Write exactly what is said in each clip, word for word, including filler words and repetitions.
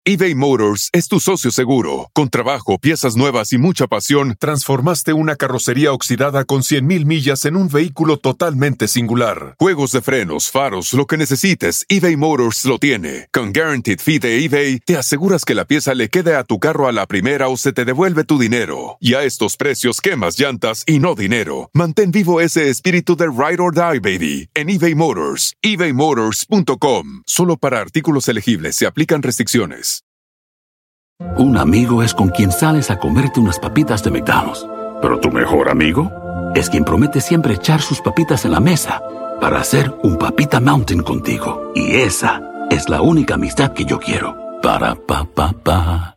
eBay Motors es tu socio seguro. Con trabajo, piezas nuevas y mucha pasión, transformaste una carrocería oxidada con cien mil millas en un vehículo totalmente singular. Juegos de frenos, faros, lo que necesites, eBay Motors lo tiene. Con Guaranteed Fee de eBay, te aseguras que la pieza le quede a tu carro a la primera o se te devuelve tu dinero. Y a estos precios, quemas llantas y no dinero. Mantén vivo ese espíritu de Ride or Die, baby, en eBay Motors. ebay motors punto com. Solo para artículos elegibles se aplican restricciones. Un amigo es con quien sales a comerte unas papitas de McDonald's. Pero tu mejor amigo es quien promete siempre echar sus papitas en la mesa para hacer un Papita Mountain contigo. Y esa es la única amistad que yo quiero. Para pa pa pa.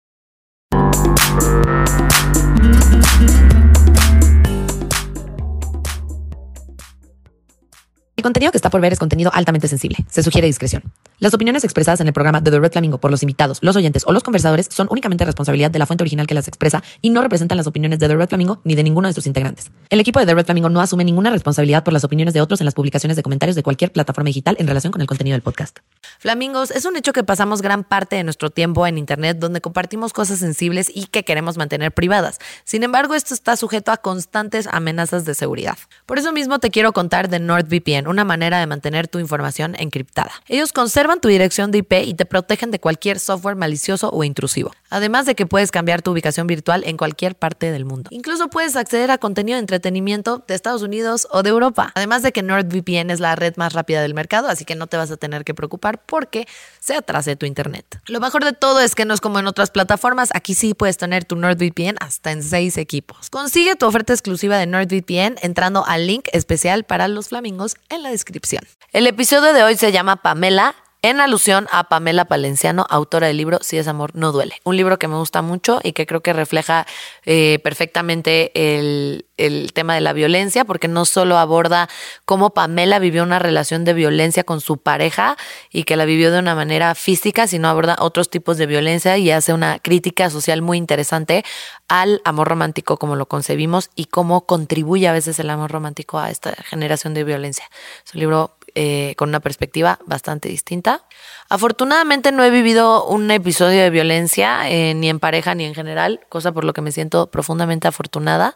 El contenido que está por ver es contenido altamente sensible. Se sugiere discreción. Las opiniones expresadas en el programa de The Red Flamingo por los invitados, los oyentes o los conversadores son únicamente responsabilidad de la fuente original que las expresa y no representan las opiniones de The Red Flamingo ni de ninguno de sus integrantes. El equipo de The Red Flamingo no asume ninguna responsabilidad por las opiniones de otros en las publicaciones de comentarios de cualquier plataforma digital en relación con el contenido del podcast. Flamingos, es un hecho que pasamos gran parte de nuestro tiempo en internet donde compartimos cosas sensibles y que queremos mantener privadas. Sin embargo, esto está sujeto a constantes amenazas de seguridad. Por eso mismo te quiero contar de NordVPN, una manera de mantener tu información encriptada. Ellos conservan tu dirección de I P y te protegen de cualquier software malicioso o intrusivo. Además de que puedes cambiar tu ubicación virtual en cualquier parte del mundo. Incluso puedes acceder a contenido de entretenimiento de Estados Unidos o de Europa. Además de que NordVPN es la red más rápida del mercado, así que no te vas a tener que preocupar porque se atrase tu internet. Lo mejor de todo es que no es como en otras plataformas. Aquí sí puedes tener tu NordVPN hasta en seis equipos. Consigue tu oferta exclusiva de NordVPN entrando al link especial para los flamingos en la descripción. El episodio de hoy se llama Pamela, en alusión a Pamela Palenciano, autora del libro Si es amor, no duele. Un libro que me gusta mucho y que creo que refleja eh, perfectamente el, el tema de la violencia, porque no solo aborda cómo Pamela vivió una relación de violencia con su pareja y que la vivió de una manera física, sino aborda otros tipos de violencia y hace una crítica social muy interesante al amor romántico como lo concebimos y cómo contribuye a veces el amor romántico a esta generación de violencia. Es un libro Eh, con una perspectiva bastante distinta. Afortunadamente no he vivido un episodio de violencia eh, ni en pareja ni en general, cosa por lo que me siento profundamente afortunada.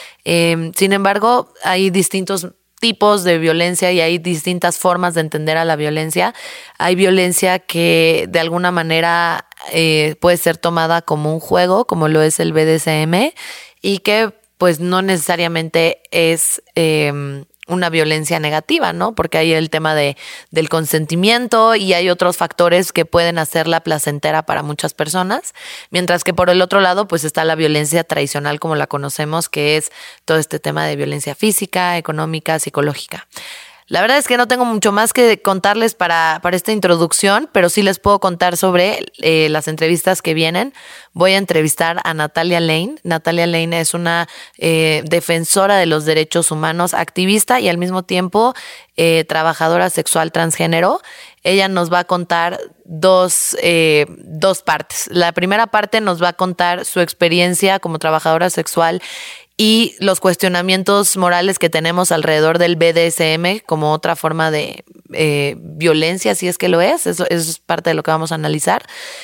Eh, sin embargo, hay distintos tipos de violencia y hay distintas formas de entender a la violencia. Hay violencia que de alguna manera eh, puede ser tomada como un juego, como lo es el B D S M, y que pues no necesariamente es Eh, una violencia negativa, ¿no? Porque hay el tema de, del consentimiento y hay otros factores que pueden hacerla placentera para muchas personas, mientras que por el otro lado pues está la violencia tradicional como la conocemos, que es todo este tema de violencia física, económica, psicológica. La verdad es que no tengo mucho más que contarles para, para esta introducción, pero sí les puedo contar sobre eh, las entrevistas que vienen. Voy a entrevistar a Natalia Lane. Natalia Lane es una eh, defensora de los derechos humanos, activista y al mismo tiempo eh, trabajadora sexual transgénero. Ella nos va a contar dos, eh, dos partes. La primera parte nos va a contar su experiencia como trabajadora sexual y los cuestionamientos morales que tenemos alrededor del B D S M como otra forma de eh, violencia, si es que lo es. Eso, eso es parte de lo que vamos a analizar.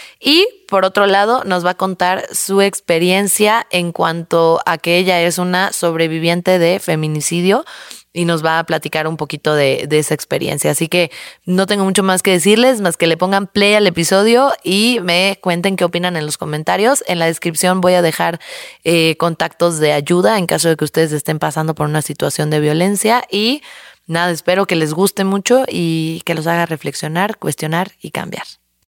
Y por otro lado, nos va a contar su experiencia en cuanto a que ella es una sobreviviente de feminicidio y nos va a platicar un poquito de, de esa experiencia. Así que no tengo mucho más que decirles, más que le pongan play al episodio y me cuenten qué opinan en los comentarios. En la descripción voy a dejar eh, contactos de ayuda en caso de que ustedes estén pasando por una situación de violencia. Y nada, espero que les guste mucho y que los haga reflexionar, cuestionar y cambiar.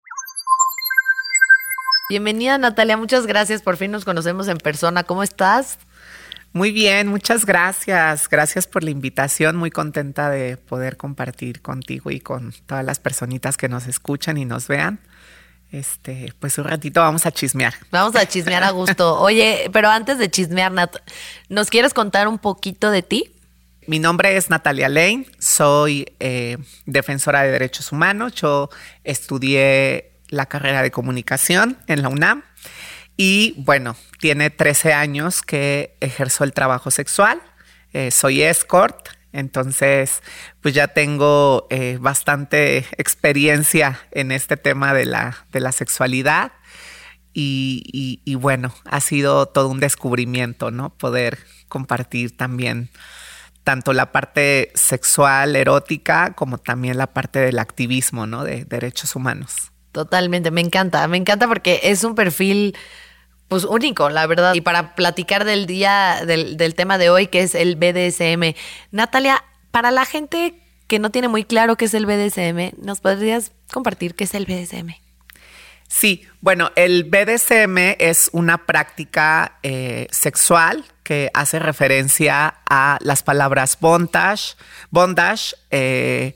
Bienvenida, Natalia. Muchas gracias. Por fin nos conocemos en persona. ¿Cómo estás? Muy bien, muchas gracias. Gracias por la invitación. Muy contenta de poder compartir contigo y con todas las personitas que nos escuchan y nos vean. Este, pues un ratito vamos a chismear. Vamos a chismear a gusto. Oye, pero antes de chismear, Nat, ¿nos quieres contar un poquito de ti? Mi nombre es Natalia Lane. Soy eh, defensora de derechos humanos. Yo estudié la carrera de comunicación en la UNAM. Y bueno, tiene trece años que ejerzo el trabajo sexual. Eh, soy escort Entonces, pues ya tengo eh, bastante experiencia en este tema de la, de la sexualidad y, y, y bueno, ha sido todo un descubrimiento, ¿no? Poder compartir también tanto la parte sexual, erótica, como también la parte del activismo, ¿no? De derechos humanos. Totalmente, me encanta, me encanta porque es un perfil pues único, la verdad. Y para platicar del día, del, del tema de hoy, que es el B D S M. Natalia, para la gente que no tiene muy claro qué es el B D S M, ¿nos podrías compartir qué es el B D S M? Sí, bueno, el B D S M es una práctica eh, sexual que hace referencia a las palabras bondage, bondage, eh,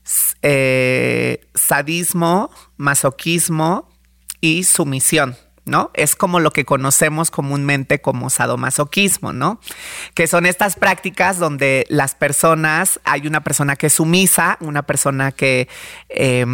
eh, sadismo, masoquismo y sumisión, ¿no? Es como lo que conocemos comúnmente como sadomasoquismo, ¿no? Que son estas prácticas donde las personas, hay una persona que es sumisa, una persona que eh,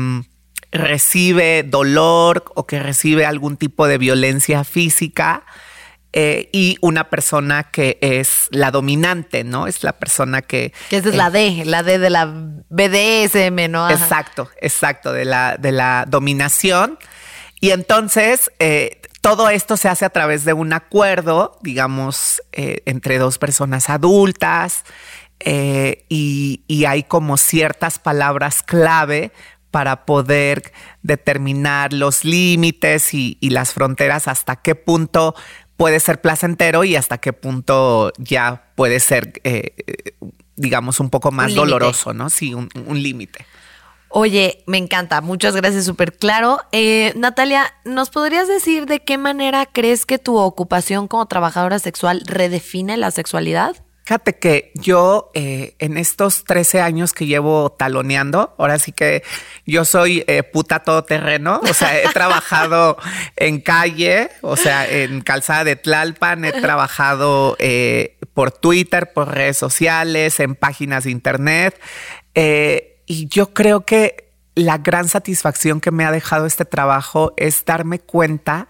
recibe dolor o que recibe algún tipo de violencia física eh, y una persona que es la dominante, ¿no? Es la persona que... Que esa es eh, la D, la D de la B D S M, ¿no? Ajá. Exacto, exacto, de la, de la dominación. Y entonces, eh, todo esto se hace a través de un acuerdo, digamos, eh, entre dos personas adultas eh, y, y hay como ciertas palabras clave para poder determinar los límites y, y las fronteras, hasta qué punto puede ser placentero y hasta qué punto ya puede ser, eh, digamos, un poco más un doloroso, ¿no? Sí, un, un límite. Oye, me encanta. Muchas gracias, súper claro. Eh, Natalia, ¿nos podrías decir de qué manera crees que tu ocupación como trabajadora sexual redefine la sexualidad? Fíjate que yo eh, en estos trece años que llevo taloneando, ahora sí que yo soy eh, puta todoterreno, o sea, he trabajado en calle, o sea, en Calzada de Tlalpan, he trabajado eh, por Twitter, por redes sociales, en páginas de internet, eh, y yo creo que la gran satisfacción que me ha dejado este trabajo es darme cuenta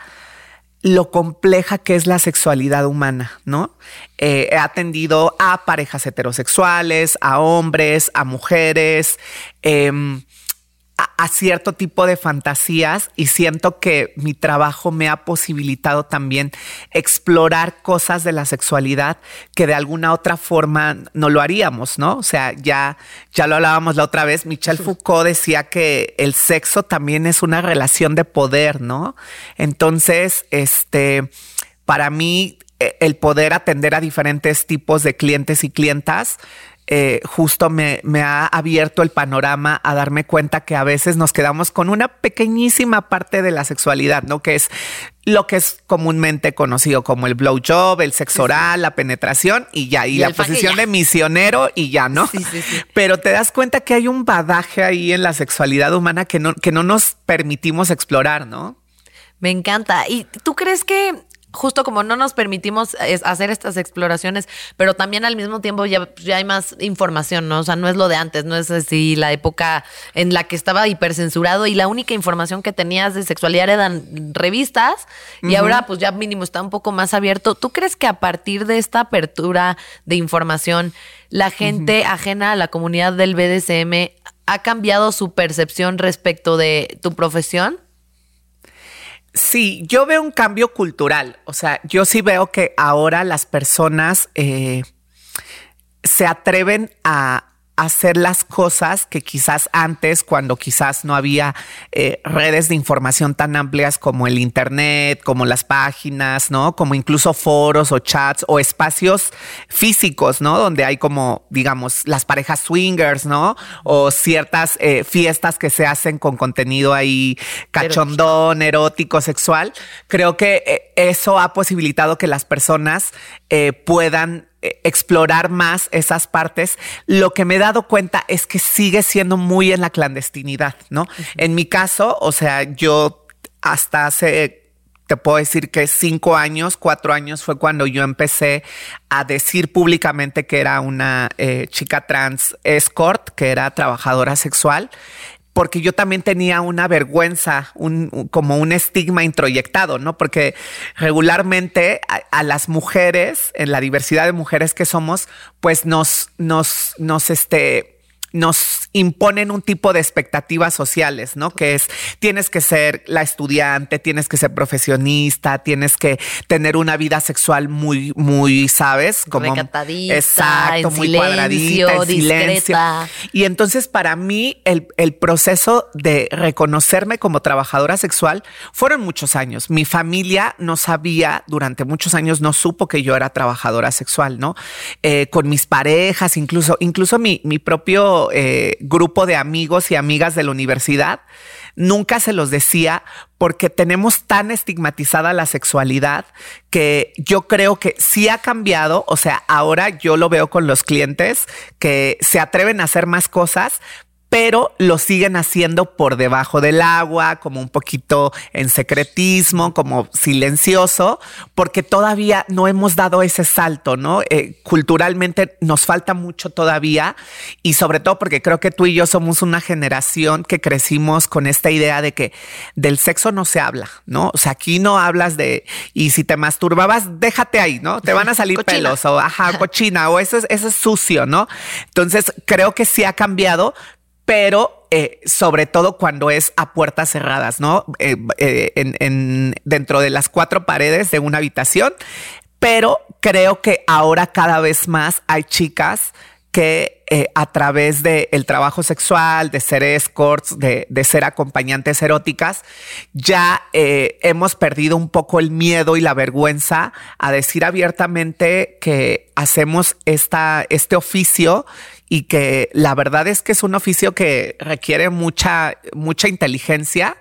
lo compleja que es la sexualidad humana, ¿no? Eh, he atendido a parejas heterosexuales, a hombres, a mujeres, eh, a, a cierto tipo de fantasías y siento que mi trabajo me ha posibilitado también explorar cosas de la sexualidad que de alguna otra forma no lo haríamos, ¿no? O sea, ya, ya lo hablábamos la otra vez, Michel Foucault decía que el sexo también es una relación de poder, ¿no? Entonces, este, para mí, el poder atender a diferentes tipos de clientes y clientas Eh, justo me, me ha abierto el panorama a darme cuenta que a veces nos quedamos con una pequeñísima parte de la sexualidad, ¿no? Que es lo que es comúnmente conocido como el blowjob, el sexo oral, la penetración y ya, y, y la posición de misionero y ya, ¿no? Sí, sí, sí. Pero te das cuenta que hay un badaje ahí en la sexualidad humana que no, que no nos permitimos explorar, ¿no? Me encanta. ¿Y tú crees que justo como no nos permitimos hacer estas exploraciones, pero también al mismo tiempo ya, ya hay más información, ¿no? O sea, no es lo de antes, no es así la época en la que estaba hipercensurado y la única información que tenías de sexualidad eran revistas y uh-huh. ahora pues ya mínimo está un poco más abierto. ¿Tú crees que a partir de esta apertura de información, la gente uh-huh. ajena a la comunidad del B D S M ha cambiado su percepción respecto de tu profesión? Sí, yo veo un cambio cultural. O sea, yo sí veo que ahora las personas eh, se atreven a hacer las cosas que quizás antes, cuando quizás no había eh, redes de información tan amplias como el internet, como las páginas, ¿no? Como incluso foros o chats o espacios físicos, ¿no? Donde hay como, digamos, las parejas swingers, ¿no? O ciertas eh, fiestas que se hacen con contenido ahí cachondón, erótico, sexual. Creo que eh, eso ha posibilitado que las personas eh, puedan explorar más esas partes. Lo que me he dado cuenta es que sigue siendo muy en la clandestinidad, ¿no? Uh-huh. En mi caso, o sea, yo hasta hace, te puedo decir que cinco años, cuatro años fue cuando yo empecé a decir públicamente que era una eh, chica trans escort, que era trabajadora sexual. porque yo también tenía una vergüenza, un, un, como un estigma introyectado, ¿no? Porque regularmente a, a las mujeres, en la diversidad de mujeres que somos, pues nos, nos, nos, este... nos imponen un tipo de expectativas sociales, ¿no? Que es, tienes que ser la estudiante, tienes que ser profesionista, tienes que tener una vida sexual muy, muy, ¿sabes? Como recatadita, exacto, en muy silencio, cuadradita, en silencio. discreta. Y entonces para mí el, el proceso de reconocerme como trabajadora sexual fueron muchos años. Mi familia no sabía, durante muchos años no supo que yo era trabajadora sexual, ¿no? Eh, con mis parejas, incluso, incluso mi, mi propio Eh, grupo de amigos y amigas de la universidad, nunca se los decía porque tenemos tan estigmatizada la sexualidad que yo creo que sí ha cambiado. O sea, ahora yo lo veo con los clientes que se atreven a hacer más cosas, pero lo siguen haciendo por debajo del agua, como un poquito en secretismo, como silencioso, porque todavía no hemos dado ese salto, ¿no? Eh, culturalmente nos falta mucho todavía, y sobre todo porque creo que tú y yo somos una generación que crecimos con esta idea de que del sexo no se habla, ¿no? O sea, aquí no hablas de, y si te masturbabas, déjate ahí, ¿no? Te van a salir Cochina. pelos, o ajá, cochina, o eso es, eso es sucio, ¿no? Entonces, creo que sí ha cambiado, pero eh, sobre todo cuando es a puertas cerradas, ¿no? Eh, eh, en, en, dentro de las cuatro paredes de una habitación. Pero creo que ahora cada vez más hay chicas que eh, a través del trabajo sexual, de ser escorts, de, de ser acompañantes eróticas, ya eh, hemos perdido un poco el miedo y la vergüenza a decir abiertamente que hacemos esta, este oficio, y que la verdad es que es un oficio que requiere mucha, mucha inteligencia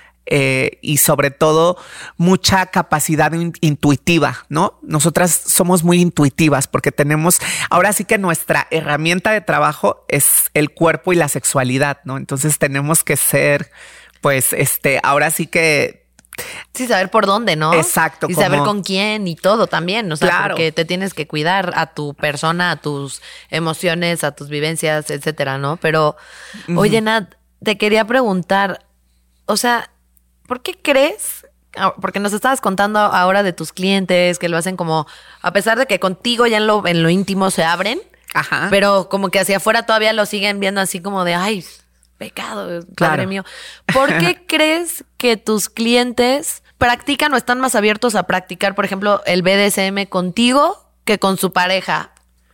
eh, y sobre todo mucha capacidad in- intuitiva, ¿no? Nosotras somos muy intuitivas porque tenemos, ahora sí que nuestra herramienta de trabajo es el cuerpo y la sexualidad, ¿no? Entonces tenemos que ser, pues, este, ahora sí que Sí, saber por dónde, ¿no? Exacto. Y como, saber con quién y todo también. O sea, Claro. porque te tienes que cuidar a tu persona, a tus emociones, a tus vivencias, etcétera, ¿no? Pero, Ujú. oye, Nat, te quería preguntar, o sea, ¿por qué crees? Ah, porque nos estabas contando ahora de tus clientes que lo hacen como, a pesar de que contigo ya en lo, en lo íntimo se abren, Ajá. pero como que hacia afuera todavía lo siguen viendo así como de, ay, pecado, padre Claro. mío. ¿Por qué crees que tus clientes practican o están más abiertos a practicar, por ejemplo, el B D S M contigo que con su pareja?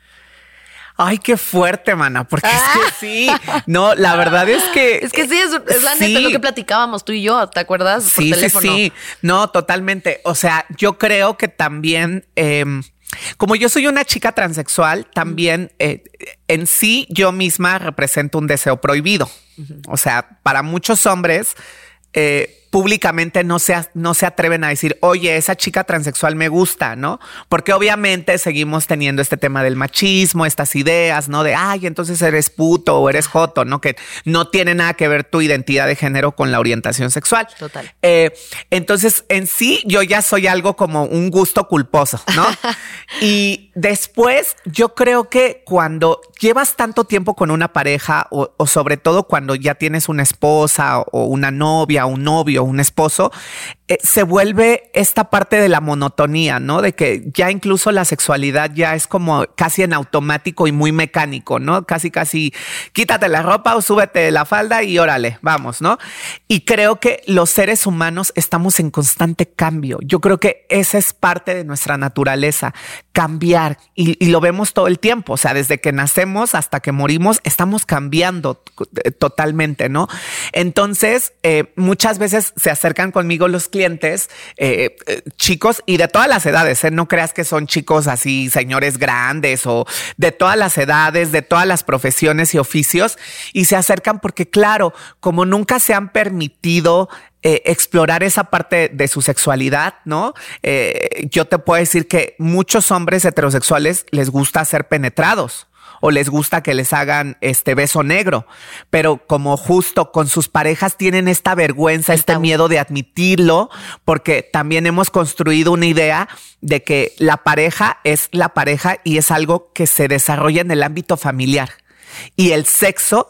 Ay, qué fuerte, mana, porque es que sí. No, la verdad es que... Es que sí, es, es la sí. neta, es lo que platicábamos tú y yo, ¿te acuerdas? Por Sí, sí, teléfono. sí. No, totalmente. O sea, yo creo que también, eh, como yo soy una chica transexual, también eh, en sí yo misma represento un deseo prohibido. Uh-huh. O sea, para muchos hombres eh, públicamente no se, no se atreven a decir, oye, esa chica transexual me gusta, ¿no? Porque obviamente seguimos teniendo este tema del machismo, estas ideas, ¿no? De, ay, entonces eres puto o eres joto, ¿no? Que no tiene nada que ver tu identidad de género con la orientación sexual. Total. Eh, entonces, en sí, yo ya soy algo como un gusto culposo, ¿no? Y después, yo creo que cuando llevas tanto tiempo con una pareja o, o sobre todo cuando ya tienes una esposa o una novia, un novio, un esposo, eh, se vuelve esta parte de la monotonía, ¿no? De que ya incluso la sexualidad ya es como casi en automático y muy mecánico, ¿no? Casi, casi quítate la ropa o súbete la falda y órale, vamos, ¿no? Y creo que los seres humanos estamos en constante cambio. Yo creo que esa es parte de nuestra naturaleza, cambiar, y, y lo vemos todo el tiempo. O sea, desde que nacemos hasta que morimos, estamos cambiando totalmente, ¿no? Entonces, eh, muchas veces se acercan conmigo los clientes, eh, eh, chicos y de todas las edades, ¿eh? No creas que son chicos así, señores grandes, o de todas las edades, de todas las profesiones y oficios, y se acercan porque, claro, como nunca se han permitido Eh, explorar esa parte de su sexualidad, ¿no? Eh, yo te puedo decir que muchos hombres heterosexuales les gusta ser penetrados o les gusta que les hagan este beso negro, pero como justo con sus parejas tienen esta vergüenza, este miedo de admitirlo, porque también hemos construido una idea de que la pareja es la pareja y es algo que se desarrolla en el ámbito familiar, y el sexo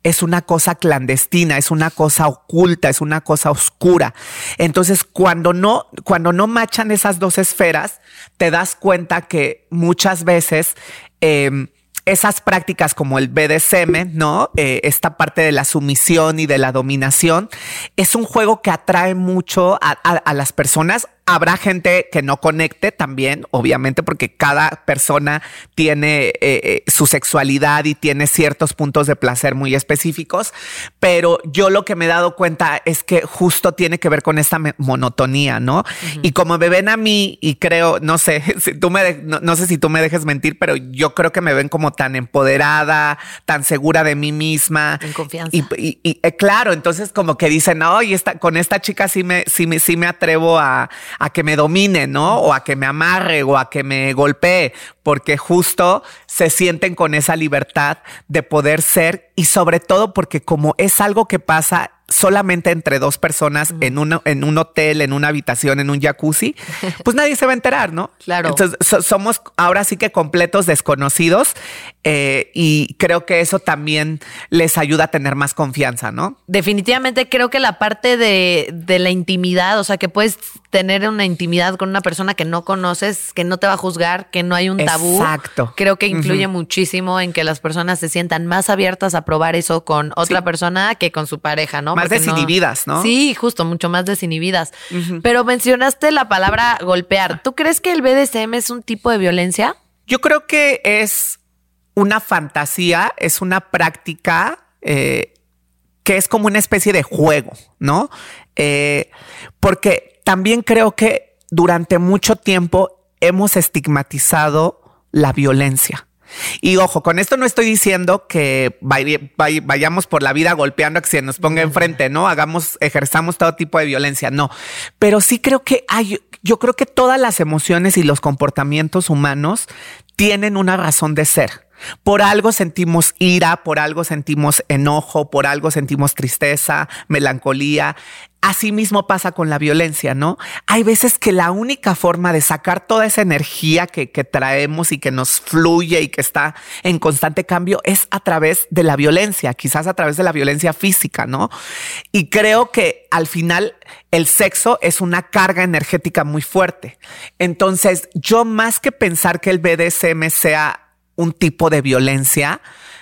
es una cosa clandestina, es una cosa oculta, es una cosa oscura. Entonces, cuando no, cuando no machan esas dos esferas, te das cuenta que muchas veces eh, esas prácticas como el B D S M, ¿no? Eh, esta parte de la sumisión y de la dominación, es un juego que atrae mucho a, a, a las personas. Habrá gente que no conecte también, obviamente, porque cada persona tiene eh, su sexualidad y tiene ciertos puntos de placer muy específicos, pero yo lo que me he dado cuenta es que justo tiene que ver con esta monotonía, ¿no? Uh-huh. Y como me ven a mí, y creo, no sé, si tú me de, no, no sé si tú me dejes mentir, pero yo creo que me ven como tan empoderada, tan segura de mí misma. En confianza. Y, y, y eh, claro, entonces como que dicen, no, y esta, con esta chica sí me, sí me, sí me atrevo a... a que me domine, ¿no? O a que me amarre o a que me golpee, porque justo se sienten con esa libertad de poder ser y sobre todo porque como es algo que pasa solamente entre dos personas mm. en, un, en un hotel, en una habitación, en un jacuzzi, pues nadie se va a enterar, ¿no? Claro. Entonces so, somos ahora sí que completos desconocidos eh, y creo que eso también les ayuda a tener más confianza, ¿no? Definitivamente creo que la parte de, de la intimidad, o sea, que puedes tener una intimidad con una persona que no conoces, que no te va a juzgar, que no hay un tabú. Exacto. Creo que influye uh-huh. muchísimo en que las personas se sientan más abiertas a probar eso con otra sí. persona que con su pareja, ¿no? Más Porque desinhibidas, ¿no? ¿no? Sí, justo, mucho más desinhibidas. Uh-huh. Pero mencionaste la palabra golpear. ¿Tú crees que el B D S M es un tipo de violencia? Yo creo que es una fantasía, es una práctica eh, que es como una especie de juego, ¿no? Eh, porque también creo que durante mucho tiempo hemos estigmatizado la violencia. Y ojo, con esto no estoy diciendo que vay, vay, vayamos por la vida golpeando a que se nos ponga enfrente, ¿no? Hagamos, ejerzamos todo tipo de violencia, no. Pero sí creo que hay, yo creo que todas las emociones y los comportamientos humanos tienen una razón de ser. Por algo sentimos ira, por algo sentimos enojo, por algo sentimos tristeza, melancolía. Así mismo pasa con la violencia, ¿no? Hay veces que la única forma de sacar toda esa energía que, que traemos y que nos fluye y que está en constante cambio es a través de la violencia, quizás a través de la violencia física, ¿no? Y creo que al final el sexo es una carga energética muy fuerte. Entonces, yo más que pensar que el B D S M sea un tipo de violencia,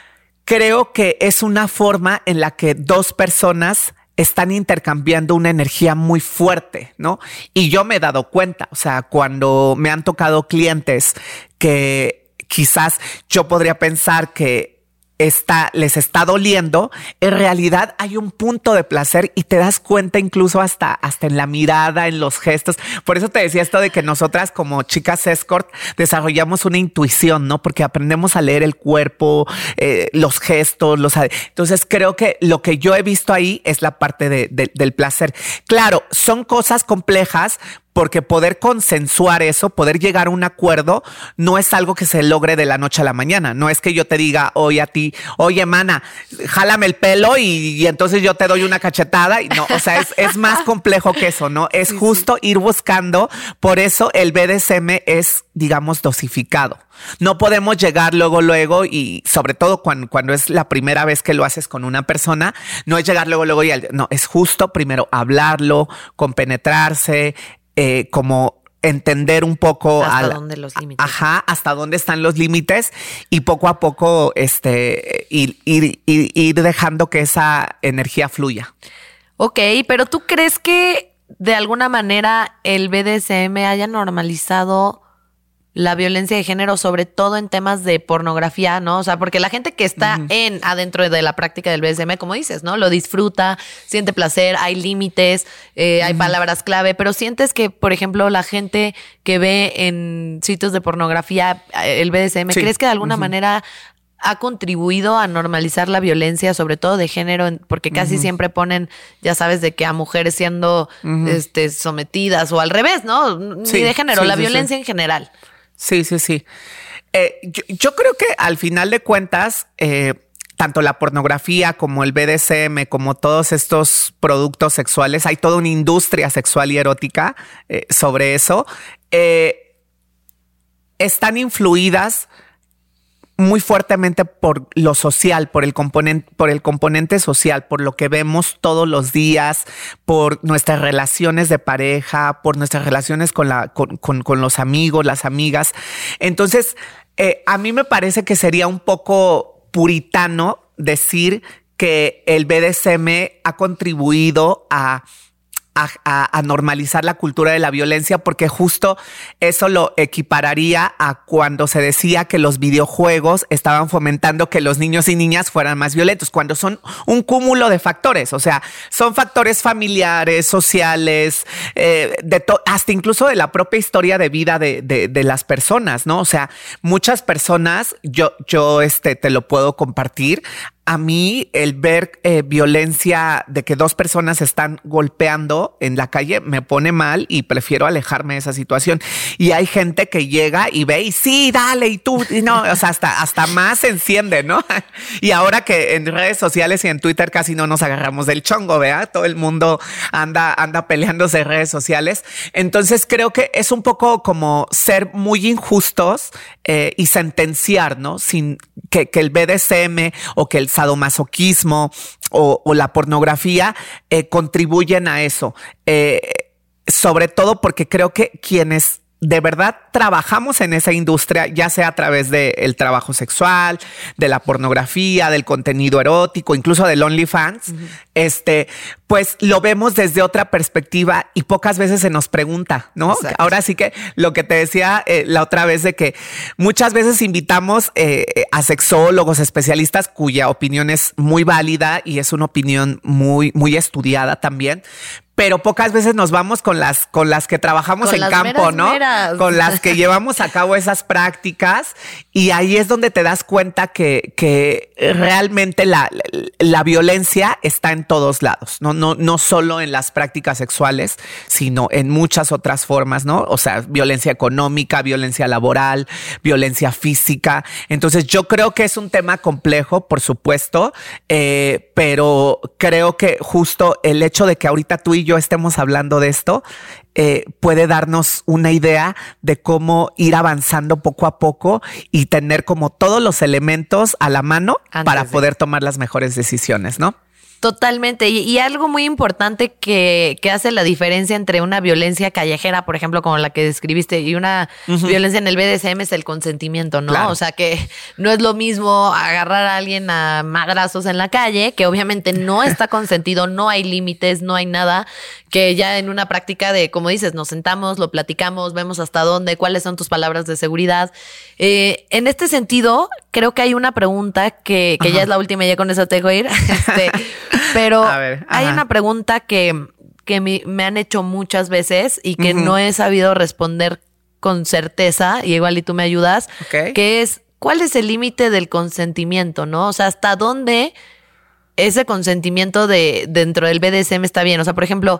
creo que es una forma en la que dos personas están intercambiando una energía muy fuerte, ¿no? Y yo me he dado cuenta, o sea, cuando me han tocado clientes que quizás yo podría pensar que Está, les está doliendo, en realidad hay un punto de placer y te das cuenta incluso hasta, hasta en la mirada, en los gestos. Por eso te decía esto de que nosotras como chicas escort desarrollamos una intuición, ¿no? Porque aprendemos a leer el cuerpo, eh, los gestos, los... Entonces creo que lo que yo he visto ahí es la parte de, de, del placer. Claro, son cosas complejas, porque poder consensuar eso, poder llegar a un acuerdo, no es algo que se logre de la noche a la mañana. No es que yo te diga, oye a ti, oye, mana, jálame el pelo y, y entonces yo te doy una cachetada. Y no, o sea, es, es más complejo que eso, ¿no? Es sí, justo sí. ir buscando. Por eso el B D S M es, digamos, dosificado. No podemos llegar luego, luego y sobre todo cuando, cuando es la primera vez que lo haces con una persona, no es llegar luego, luego y al, no, es justo primero hablarlo, compenetrarse, Eh, como entender un poco hasta al, dónde los límites. Ajá, hasta dónde están los límites y poco a poco este, ir, ir, ir, ir dejando que esa energía fluya. Ok, pero ¿tú crees que de alguna manera el B D S M haya normalizado la violencia de género, sobre todo en temas de pornografía, ¿no? O sea, porque la gente que está uh-huh. en adentro de la práctica del B D S M, como dices, ¿no? Lo disfruta, siente placer, hay límites, eh, uh-huh. hay palabras clave, pero sientes que, por ejemplo, la gente que ve en sitios de pornografía el B D S M, sí. ¿crees que de alguna uh-huh. manera ha contribuido a normalizar la violencia, sobre todo de género? Porque casi uh-huh. siempre ponen, ya sabes, de que a mujeres siendo uh-huh. este, sometidas o al revés, ¿no? Sí, ni de género, sí, la sí, violencia sí. en general. Sí, sí, sí. Eh, yo, yo creo que al final de cuentas, eh, tanto la pornografía como el B D S M, como todos estos productos sexuales, hay toda una industria sexual y erótica eh, sobre eso. Eh, están influidas muy fuertemente por lo social, por el componente, por el componente social, por lo que vemos todos los días, por nuestras relaciones de pareja, por nuestras relaciones con, la, con, con, con los amigos, las amigas. Entonces, eh, a mí me parece que sería un poco puritano decir que el B D S M ha contribuido a A, a, a normalizar la cultura de la violencia, porque justo eso lo equipararía a cuando se decía que los videojuegos estaban fomentando que los niños y niñas fueran más violentos, cuando son un cúmulo de factores. O sea, son factores familiares, sociales, eh, de to- hasta incluso de la propia historia de vida de, de, de las personas, ¿no? O sea, muchas personas, yo, yo este, te lo puedo compartir. A mí el ver eh, violencia de que dos personas están golpeando en la calle me pone mal y prefiero alejarme de esa situación. Y hay gente que llega y ve y sí, dale, y tú, y no, o sea, hasta, hasta más se enciende, ¿no? Y ahora que en redes sociales y en Twitter casi no nos agarramos del chongo, ¿verdad? Todo el mundo anda, anda peleándose en redes sociales. Entonces creo que es un poco como ser muy injustos eh, y sentenciar, ¿no? Sin que, que el B D S M o que el sadomasoquismo o, o la pornografía eh, contribuyen a eso. Eh, sobre todo porque creo que quienes de verdad trabajamos en esa industria, ya sea a través del trabajo sexual, de la pornografía, del contenido erótico, incluso del OnlyFans, uh-huh. este, pues lo vemos desde otra perspectiva y pocas veces se nos pregunta, ¿no? Exacto. Ahora sí que lo que te decía eh, la otra vez de que muchas veces invitamos eh, a sexólogos, especialistas cuya opinión es muy válida y es una opinión muy, muy estudiada también, pero pocas veces nos vamos con las, con las que trabajamos con en las campo, meras, ¿no? Meras. Con las que llevamos a cabo esas prácticas y ahí es donde te das cuenta que, que realmente la, la violencia está en todos lados, ¿no? No, no solo en las prácticas sexuales, sino en muchas otras formas, ¿no? O sea, violencia económica, violencia laboral, violencia física. Entonces yo creo que es un tema complejo, por supuesto, eh, pero creo que justo el hecho de que ahorita tú y yo estemos hablando de esto, eh, puede darnos una idea de cómo ir avanzando poco a poco y tener como todos los elementos a la mano Antes para de. poder tomar las mejores decisiones, ¿no? Totalmente. Y, y algo muy importante que, que hace la diferencia entre una violencia callejera, por ejemplo, como la que describiste, y una uh-huh. violencia en el B D S M es el consentimiento, ¿no? Claro. O sea, que no es lo mismo agarrar a alguien a madrazos en la calle, que obviamente no está consentido, no hay límites, no hay nada, que ya en una práctica de, como dices, nos sentamos, lo platicamos, vemos hasta dónde, cuáles son tus palabras de seguridad. Eh, en este sentido, creo que hay una pregunta que, que ya es la última y ya con eso te dejo ir. Este, pero ver, hay una pregunta que, que me, me han hecho muchas veces y que uh-huh. no he sabido responder con certeza, y igual y tú me ayudas, okay. que es, ¿cuál es el límite del consentimiento, no? O sea, ¿hasta dónde ese consentimiento de dentro del B D S M está bien? O sea, por ejemplo,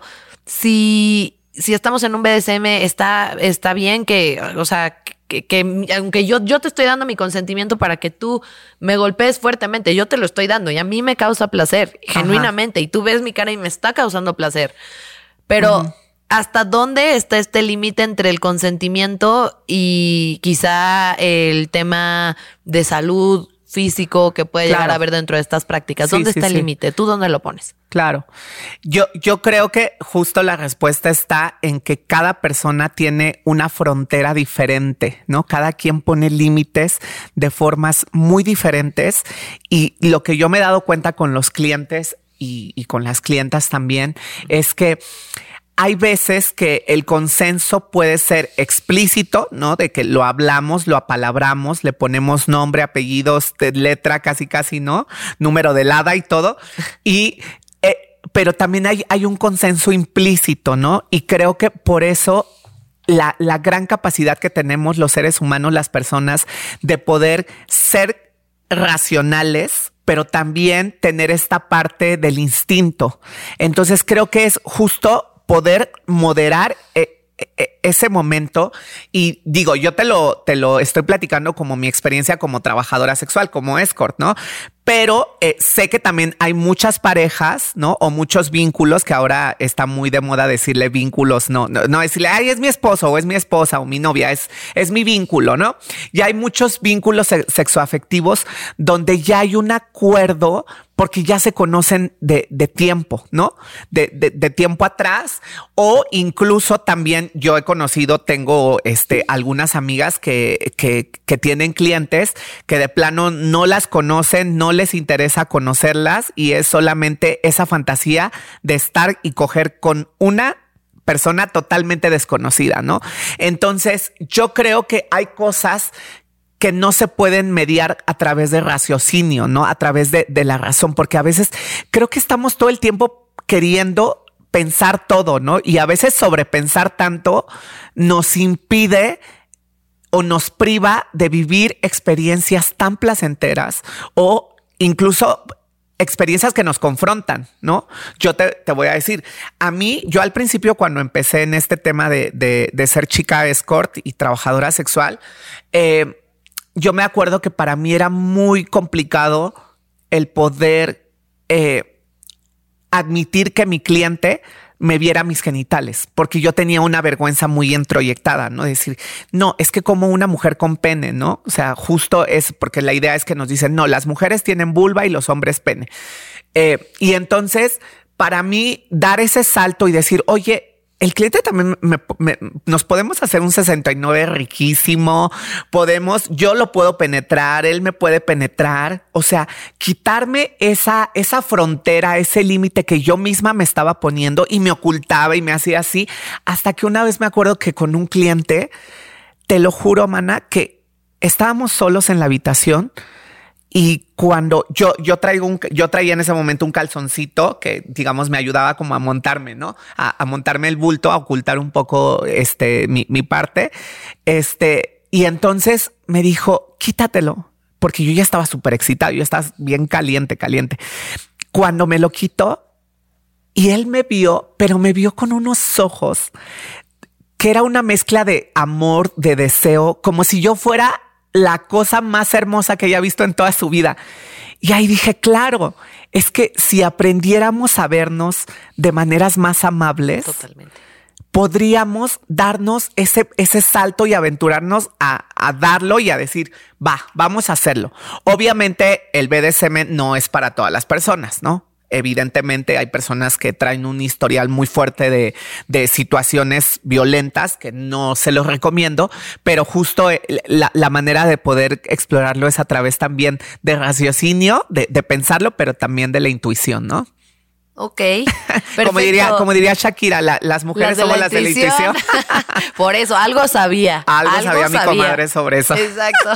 si, si estamos en un B D S M, está, está bien que, o sea, Que, que aunque yo, yo te estoy dando mi consentimiento para que tú me golpees fuertemente, yo te lo estoy dando y a mí me causa placer, Ajá. genuinamente, y tú ves mi cara y me está causando placer. Pero uh-huh. ¿hasta dónde está este límite entre el consentimiento y quizá el tema de salud físico que puede claro. llegar a haber dentro de estas prácticas? ¿Dónde sí, está sí, el límite? Sí. ¿Tú dónde lo pones? Claro. Yo, yo creo que justo la respuesta está en que cada persona tiene una frontera diferente, ¿no? Cada quien pone límites de formas muy diferentes y lo que yo me he dado cuenta con los clientes y, y con las clientas también es que hay veces que el consenso puede ser explícito, ¿no? De que lo hablamos, lo apalabramos, le ponemos nombre, apellidos, letra, casi casi, ¿no? Número de helada y todo. Y, eh, pero también hay, hay un consenso implícito, ¿no? Y creo que por eso la, la gran capacidad que tenemos los seres humanos, las personas, de poder ser racionales, pero también tener esta parte del instinto. Entonces creo que es justo poder moderar eh, eh, ese momento, y digo, yo te lo, te lo estoy platicando como mi experiencia como trabajadora sexual, como escort, ¿no? Pero eh, sé que también hay muchas parejas, ¿no? O muchos vínculos, que ahora está muy de moda decirle vínculos, no, no, no decirle, ay, es mi esposo o es mi esposa o mi novia, es, es mi vínculo, ¿no? Y hay muchos vínculos se- sexoafectivos donde ya hay un acuerdo porque ya se conocen de, de tiempo, ¿no? De, de, de tiempo atrás, o incluso también yo he conocido, tengo este, algunas amigas que, que, que tienen clientes que de plano no las conocen, no les interesa conocerlas y es solamente esa fantasía de estar y coger con una persona totalmente desconocida, ¿no? Entonces, yo creo que hay cosas que no se pueden mediar a través de raciocinio, ¿no? A través de, de la razón, porque a veces creo que estamos todo el tiempo queriendo pensar todo, ¿no? Y a veces sobrepensar tanto nos impide o nos priva de vivir experiencias tan placenteras o incluso experiencias que nos confrontan, ¿no? Yo te, te voy a decir, a mí, yo al principio cuando empecé en este tema de, de, de ser chica escort y trabajadora sexual, eh, yo me acuerdo que para mí era muy complicado el poder eh, admitir que mi cliente me viera mis genitales, porque yo tenía una vergüenza muy introyectada, ¿no? Decir, no, es que como una mujer con pene, ¿no? O sea, justo es porque la idea es que nos dicen, no, las mujeres tienen vulva y los hombres pene. Eh, y entonces, para mí, dar ese salto y decir, oye, el cliente también me, me, nos podemos hacer un sesenta y nueve riquísimo, podemos, yo lo puedo penetrar, él me puede penetrar, o sea, quitarme esa, esa frontera, ese límite que yo misma me estaba poniendo y me ocultaba y me hacía así, hasta que una vez me acuerdo que con un cliente, te lo juro, mana, que estábamos solos en la habitación. Y cuando yo, yo traigo un, yo traía en ese momento un calzoncito que, digamos, me ayudaba como a montarme, ¿no? A, a montarme el bulto, a ocultar un poco este, mi, mi parte. Este, y entonces me dijo, quítatelo, porque yo ya estaba súper excitado, yo estaba bien caliente, caliente. Cuando me lo quitó y él me vio, pero me vio con unos ojos que era una mezcla de amor, de deseo, como si yo fuera la cosa más hermosa que haya visto en toda su vida. Y ahí dije, claro, es que si aprendiéramos a vernos de maneras más amables, Totalmente. podríamos darnos ese, ese salto y aventurarnos a, a darlo y a decir, va, vamos a hacerlo. Obviamente el B D S M no es para todas las personas, ¿no? Evidentemente hay personas que traen un historial muy fuerte de, de situaciones violentas que no se los recomiendo, pero justo la, la manera de poder explorarlo es a través también de raciocinio, de, de pensarlo, pero también de la intuición, ¿no? Ok. Como diría, como diría Shakira, la, las mujeres somos las de la intuición. Por eso, algo sabía. Algo, algo sabía, sabía mi comadre sobre eso. Exacto.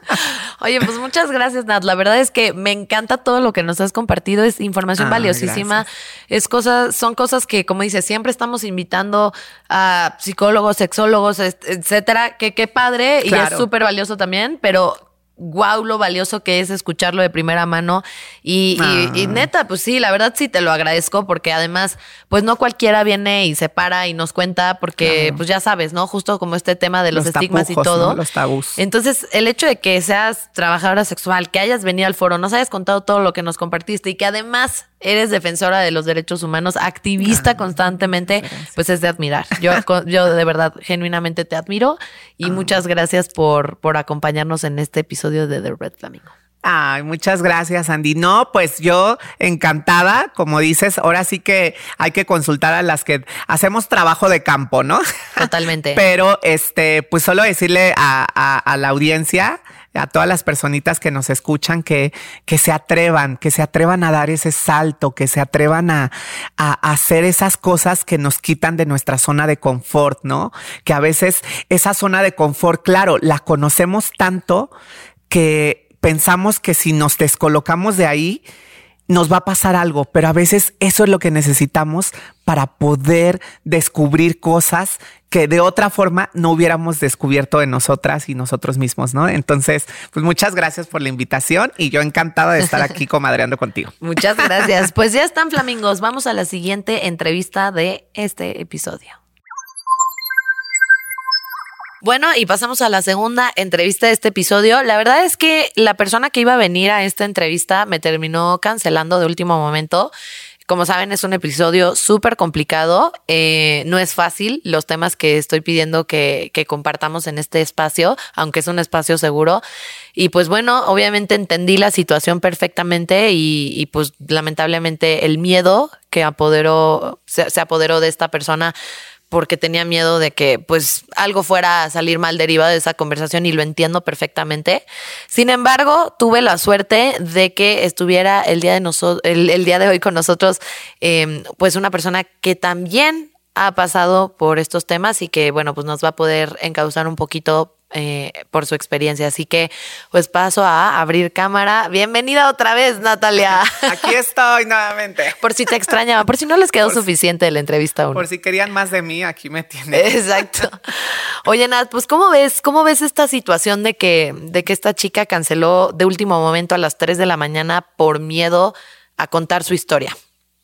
Oye, pues muchas gracias, Nat. La verdad es que me encanta todo lo que nos has compartido. Es información ah, valiosísima. Gracias. Es cosas, son cosas que, como dices, siempre estamos invitando a psicólogos, sexólogos, etcétera. Que qué padre. Claro. Y es súper valioso también, pero guau, lo valioso que es escucharlo de primera mano y, ah. y, y neta, pues sí, la verdad sí te lo agradezco porque además, pues no cualquiera viene y se para y nos cuenta porque, claro. pues ya sabes, ¿no? Justo como este tema de los, los estigmas tapujos, y todo. ¿no? Los tabús. Entonces, el hecho de que seas trabajadora sexual, que hayas venido al foro, nos hayas contado todo lo que nos compartiste y que además eres defensora de los derechos humanos, activista ah, constantemente, gracias. Pues es de admirar. Yo, yo de verdad, genuinamente te admiro y ah. muchas gracias por, por acompañarnos en este episodio de The Red Flamingo. Ay, muchas gracias, Andy. No, pues yo encantada, como dices, ahora sí que hay que consultar a las que hacemos trabajo de campo, ¿no? Totalmente. Pero este, pues solo decirle a, a, a la audiencia, a todas las personitas que nos escuchan, que, que se atrevan, que se atrevan a dar ese salto, que se atrevan a, a, a hacer esas cosas que nos quitan de nuestra zona de confort, ¿no? Que a veces esa zona de confort, claro, la conocemos tanto que pensamos que si nos descolocamos de ahí, nos va a pasar algo, pero a veces eso es lo que necesitamos para poder descubrir cosas que de otra forma no hubiéramos descubierto de nosotras y nosotros mismos, ¿no? Entonces, pues muchas gracias por la invitación y yo encantada de estar aquí comadreando contigo. Muchas gracias. Pues ya están, flamingos. Vamos a la siguiente entrevista de este episodio. Bueno, y pasamos a la segunda entrevista de este episodio. La verdad es que la persona que iba a venir a esta entrevista me terminó cancelando de último momento. Como saben, es un episodio súper complicado. Eh, no es fácil los temas que estoy pidiendo que, que compartamos en este espacio, aunque es un espacio seguro. Y pues bueno, obviamente entendí la situación perfectamente y, y pues lamentablemente el miedo que apoderó, se, se apoderó de esta persona, porque tenía miedo de que pues algo fuera a salir mal derivado de esa conversación, y lo entiendo perfectamente. Sin embargo, tuve la suerte de que estuviera el día de, noso- el, el día de hoy con nosotros eh, pues una persona que también ha pasado por estos temas y que bueno, pues nos va a poder encauzar un poquito eh, por su experiencia. Así que pues paso a abrir cámara. Bienvenida otra vez, Natalia. Aquí estoy nuevamente. Por si te extrañaba, por si no les quedó Por si- suficiente de la entrevista uno. Por si querían más de mí, aquí me tienen. Exacto. Oye, Nat, pues ¿cómo ves, cómo ves esta situación de que, de que esta chica canceló de último momento a las tres de la mañana por miedo a contar su historia?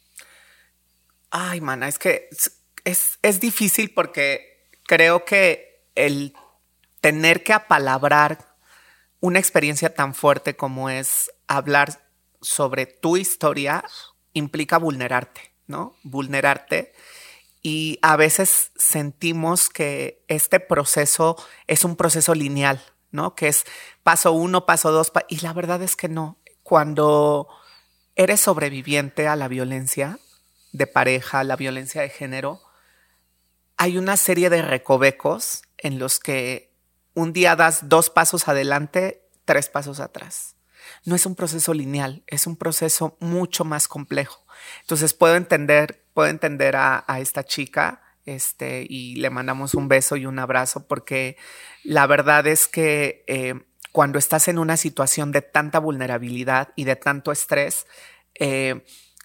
Ay, mana, es que es, es, es difícil porque creo que el tener que apalabrar una experiencia tan fuerte como es hablar sobre tu historia implica vulnerarte, ¿no? Vulnerarte. Y a veces sentimos que este proceso es un proceso lineal, ¿no? Que es paso uno, paso dos, pa- y la verdad es que no. Cuando eres sobreviviente a la violencia de pareja, la violencia de género, hay una serie de recovecos en los que un día das dos pasos adelante, tres pasos atrás. No es un proceso lineal, es un proceso mucho más complejo. Entonces puedo entender, puedo entender a, a esta chica, este, y le mandamos un beso y un abrazo, porque la verdad es que eh, cuando estás en una situación de tanta vulnerabilidad y de tanto estrés, eh,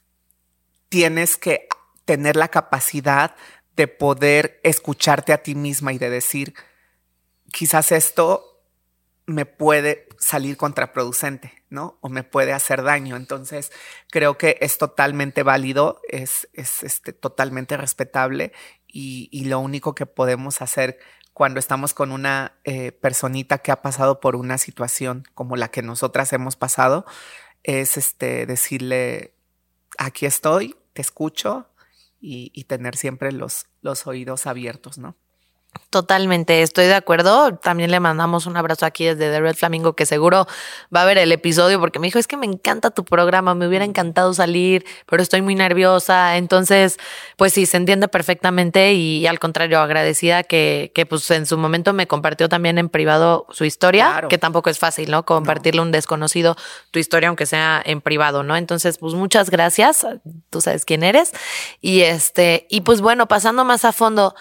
tienes que tener la capacidad de poder escucharte a ti misma y de decir, quizás esto me puede salir contraproducente, ¿no? O me puede hacer daño. Entonces, creo que es totalmente válido, es, es este, totalmente respetable, y, y lo único que podemos hacer cuando estamos con una eh, personita que ha pasado por una situación como la que nosotras hemos pasado es este, decirle, aquí estoy, te escucho, y, y tener siempre los, los oídos abiertos, ¿no? Totalmente, estoy de acuerdo. También le mandamos un abrazo aquí desde The Red Flamingo, que seguro va a ver el episodio, porque me dijo, es que me encanta tu programa, me hubiera encantado salir, pero estoy muy nerviosa. Entonces, pues sí, se entiende perfectamente, y, al contrario, agradecida que, que pues en su momento me compartió también en privado su historia, Claro. que tampoco es fácil, ¿no? Compartirle a un desconocido tu historia, aunque sea en privado, ¿no? Entonces, pues muchas gracias, tú sabes quién eres. Y este, y pues bueno, pasando más a fondo,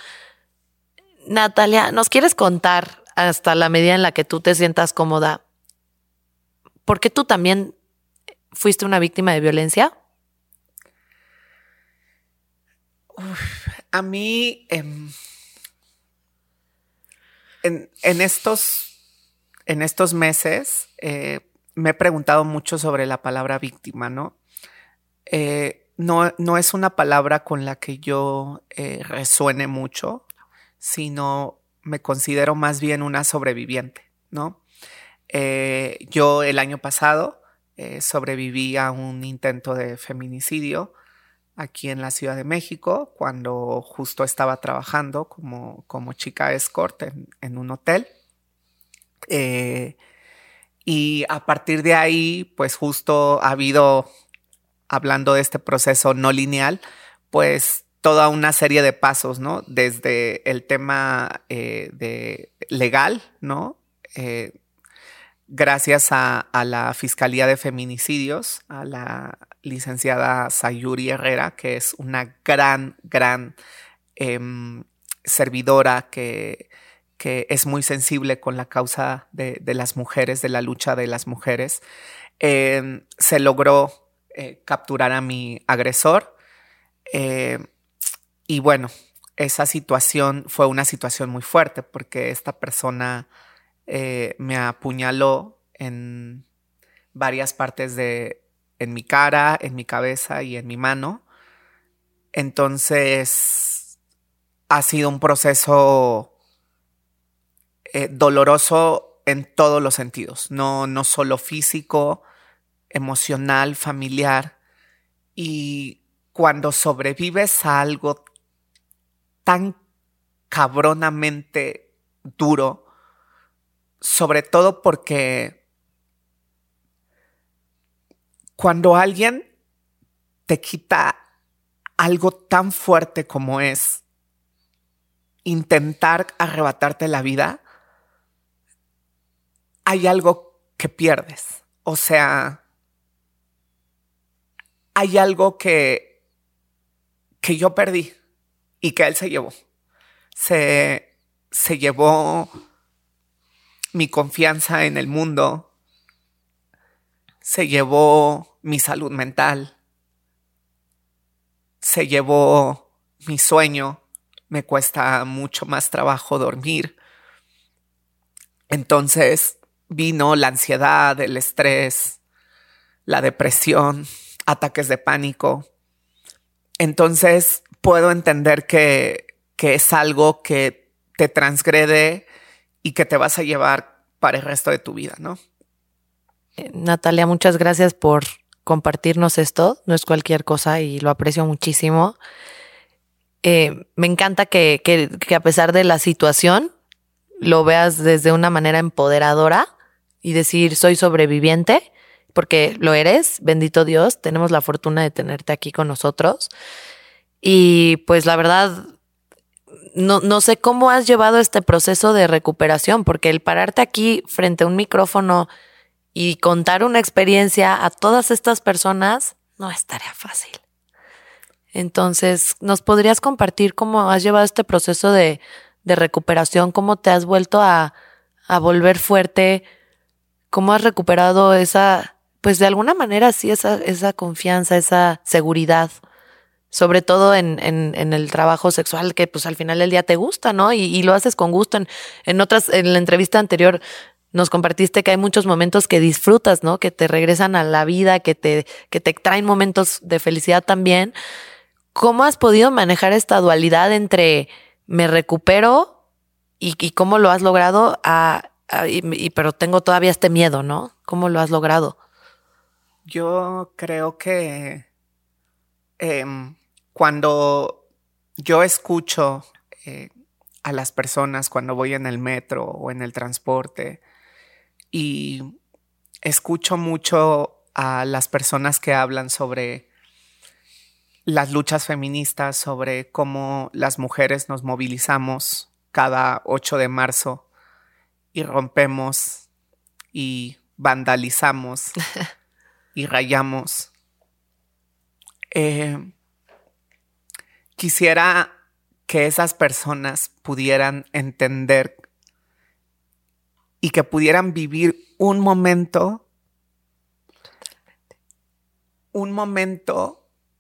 Natalia, ¿nos quieres contar, hasta la medida en la que tú te sientas cómoda, por qué tú también fuiste una víctima de violencia? Uf, a mí, eh, en, en, estos, en estos meses, eh, me he preguntado mucho sobre la palabra víctima, ¿no? Eh, no, no es una palabra con la que yo eh, resuene mucho, sino me considero más bien una sobreviviente, ¿no? Eh, yo el año pasado eh, sobreviví a un intento de feminicidio aquí en la Ciudad de México, cuando justo estaba trabajando como, como chica escort en, en un hotel. Eh, y a partir de ahí, pues justo ha habido, hablando de este proceso no lineal, pues toda una serie de pasos, ¿no? Desde el tema eh, de legal, ¿no? Eh, gracias a, a la Fiscalía de Feminicidios, a la licenciada Sayuri Herrera, que es una gran, gran eh, servidora que, que es muy sensible con la causa de, de las mujeres, de la lucha de las mujeres, eh, se logró eh, capturar a mi agresor. Eh, y bueno, esa situación fue una situación muy fuerte, porque esta persona eh, me apuñaló en varias partes de, en mi cara, en mi cabeza y en mi mano. Entonces ha sido un proceso eh, doloroso en todos los sentidos, no, no solo físico, emocional, familiar. Y cuando sobrevives a algo tan cabronamente duro, sobre todo porque cuando alguien te quita algo tan fuerte como es intentar arrebatarte la vida, hay algo que pierdes. O sea, hay algo que, que yo perdí y que él se llevó. Se, se llevó mi confianza en el mundo, se llevó mi salud mental, se llevó mi sueño, me cuesta mucho más trabajo dormir. Entonces vino la ansiedad, el estrés, la depresión, ataques de pánico. Entonces puedo entender que, que es algo que te transgrede y que te vas a llevar para el resto de tu vida, ¿no? Natalia, muchas gracias por compartirnos esto. No es cualquier cosa y lo aprecio muchísimo. Eh, me encanta que, que, que a pesar de la situación lo veas desde una manera empoderadora y decir soy sobreviviente, porque lo eres, bendito Dios, tenemos la fortuna de tenerte aquí con nosotros. Y pues la verdad, no, no sé cómo has llevado este proceso de recuperación, porque el pararte aquí frente a un micrófono y contar una experiencia a todas estas personas no es tarea fácil. Entonces, ¿nos podrías compartir cómo has llevado este proceso de, de recuperación? ¿Cómo te has vuelto a, a volver fuerte? ¿Cómo has recuperado esa, pues de alguna manera sí, esa, esa confianza, esa seguridad? Sobre todo en, en, en el trabajo sexual que pues al final del día te gusta, ¿no? Y, y lo haces con gusto. En, en otras, en la entrevista anterior nos compartiste que hay muchos momentos que disfrutas, ¿no? Que te regresan a la vida, que te, que te traen momentos de felicidad también. ¿Cómo has podido manejar esta dualidad entre me recupero y, y cómo lo has logrado, a, a, y, y, pero tengo todavía este miedo, ¿no? ¿Cómo lo has logrado? Yo creo que eh, cuando yo escucho eh, a las personas cuando voy en el metro o en el transporte y escucho mucho a las personas que hablan sobre las luchas feministas, sobre cómo las mujeres nos movilizamos cada ocho de marzo y rompemos y vandalizamos y rayamos. Eh, quisiera que esas personas pudieran entender y que pudieran vivir un momento, un momento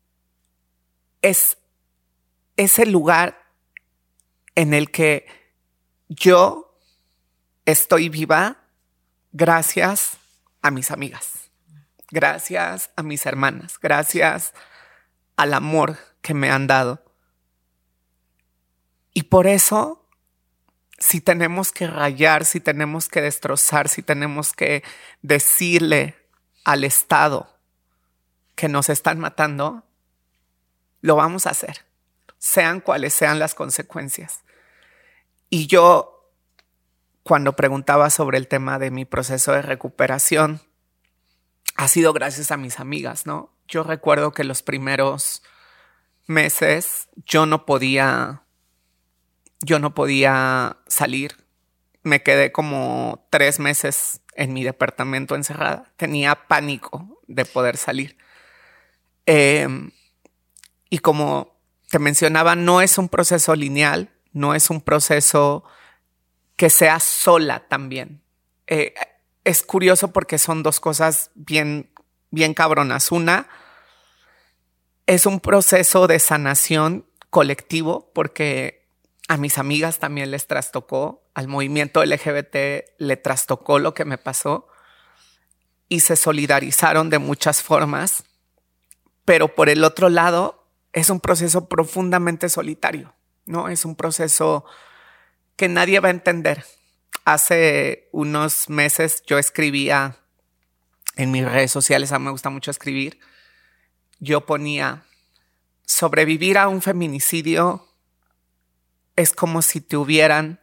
es ese lugar en el que yo estoy viva gracias a mis amigas, gracias a mis hermanas, gracias al amor que me han dado. Y por eso, si tenemos que rayar, si tenemos que destrozar, si tenemos que decirle al Estado que nos están matando, lo vamos a hacer, sean cuales sean las consecuencias. Y yo, cuando preguntaba sobre el tema de mi proceso de recuperación, ha sido gracias a mis amigas, ¿no? Yo recuerdo que los primeros meses yo no podía, yo no podía salir. Me quedé como tres meses en mi departamento encerrada. Tenía pánico de poder salir. Eh, Y como te mencionaba, no es un proceso lineal, no es un proceso que sea sola también. Eh, es curioso porque son dos cosas bien, bien cabronas. Una, es un proceso de sanación colectivo porque a mis amigas también les trastocó, al movimiento L G B T le trastocó lo que me pasó y se solidarizaron de muchas formas. Pero por el otro lado, es un proceso profundamente solitario, ¿no? Es un proceso que nadie va a entender. hace unos meses yo escribía en mis redes sociales, a mí me gusta mucho escribir, yo ponía, sobrevivir a un feminicidio es como si te hubieran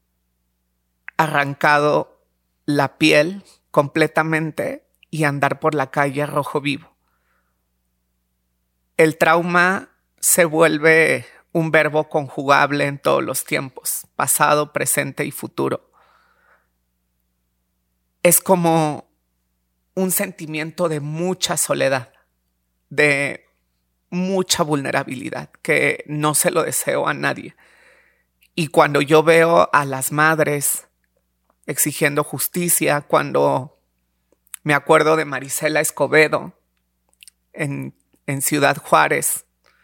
arrancado la piel completamente y andar por la calle rojo vivo. El trauma se vuelve un verbo conjugable en todos los tiempos, pasado, presente y futuro. Es como un sentimiento de mucha soledad, de mucha vulnerabilidad, que no se lo deseo a nadie. Y cuando yo veo a las madres exigiendo justicia, cuando me acuerdo de Marisela Escobedo en, en Ciudad Juárez,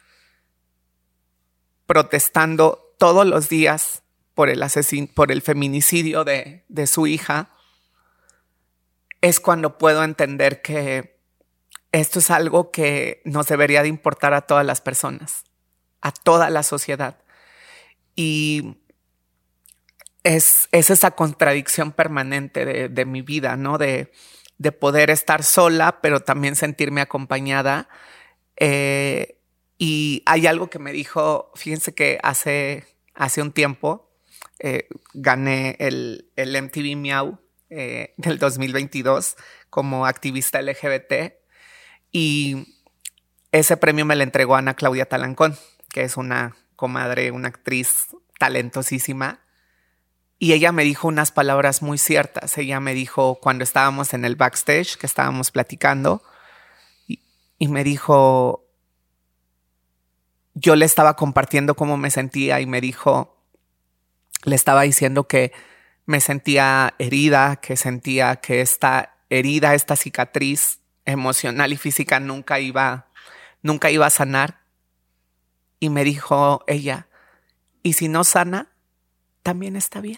protestando todos los días por el, asesin- por el feminicidio de, de su hija, es cuando puedo entender que esto es algo que nos debería de importar a todas las personas, a toda la sociedad. Y es, es esa contradicción permanente de, de mi vida, ¿no? De, de poder estar sola, pero también sentirme acompañada. Eh, y hay algo que me dijo, fíjense que hace, hace un tiempo eh, gané el, el M T V Miau eh, del dos mil veintidós como activista L G B T. Y ese premio me lo entregó Ana Claudia Talancón, que es una comadre, una actriz talentosísima. Y ella me dijo unas palabras muy ciertas. Ella me dijo cuando estábamos en el backstage, que estábamos platicando, y, y me dijo, yo le estaba compartiendo cómo me sentía y me dijo, le estaba diciendo que me sentía herida, que sentía que esta herida, esta cicatriz emocional y física nunca iba, nunca iba a sanar. Y me dijo ella, y si no sana, también está bien.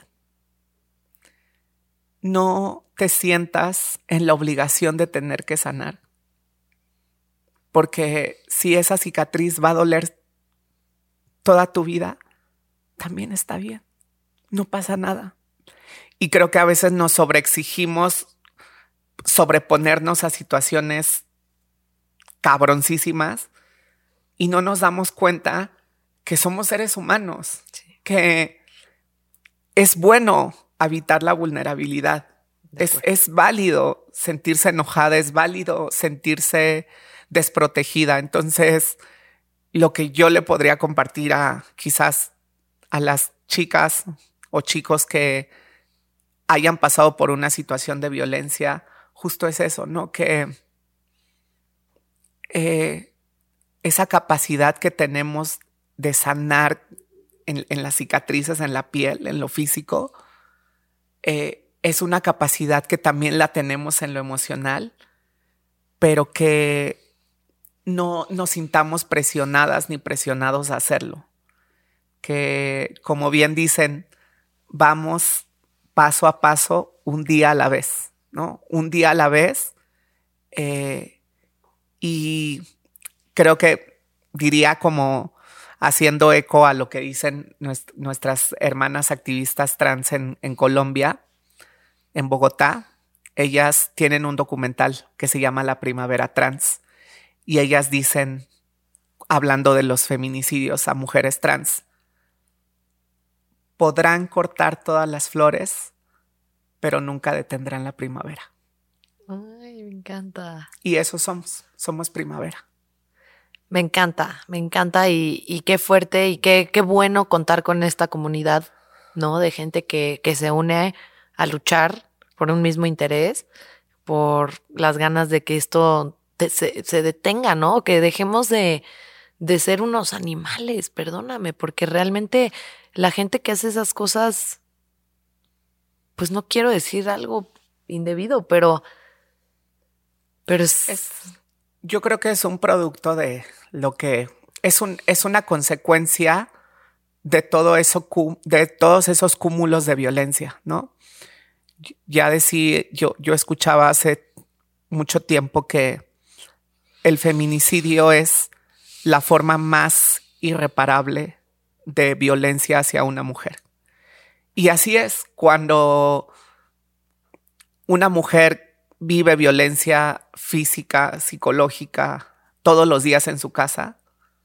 No te sientas en la obligación de tener que sanar. Porque si esa cicatriz va a doler toda tu vida, también está bien. No pasa nada. Y creo que a veces nos sobreexigimos sobreponernos a situaciones cabroncísimas y no nos damos cuenta que somos seres humanos, sí. Que es bueno habitar la vulnerabilidad. Es, es válido sentirse enojada, es válido sentirse desprotegida. Entonces, lo que yo le podría compartir a quizás a las chicas o chicos que hayan pasado por una situación de violencia, justo es eso, ¿no? Que eh, esa capacidad que tenemos de sanar en, en las cicatrices, en la piel, en lo físico, eh, es una capacidad que también la tenemos en lo emocional, pero que no nos sintamos presionadas ni presionados a hacerlo. Que, como bien dicen, vamos paso a paso, un día a la vez, ¿no? Un día a la vez. Eh, y creo que diría, como haciendo eco a lo que dicen nuest- nuestras hermanas activistas trans en, en Colombia, en Bogotá. Ellas tienen un documental que se llama La Primavera Trans. Y ellas dicen, hablando de los feminicidios a mujeres trans, podrán cortar todas las flores, pero nunca detendrán la primavera. Ay, me encanta. Y eso somos, somos primavera. Me encanta, me encanta y, y qué fuerte y qué, qué bueno contar con esta comunidad, ¿no? De gente que, que se une a luchar por un mismo interés, por las ganas de que esto te, se, se detenga, ¿no? Que dejemos de, de ser unos animales, perdóname, porque realmente la gente que hace esas cosas, pues no quiero decir algo indebido, pero, pero es... es yo creo que es un producto de lo que es un es una consecuencia de todo eso, de todos esos cúmulos de violencia, ¿no? Ya decía, yo, yo escuchaba hace mucho tiempo que el feminicidio es la forma más irreparable de violencia hacia una mujer. Y así es, cuando una mujer vive violencia física, psicológica, todos los días en su casa,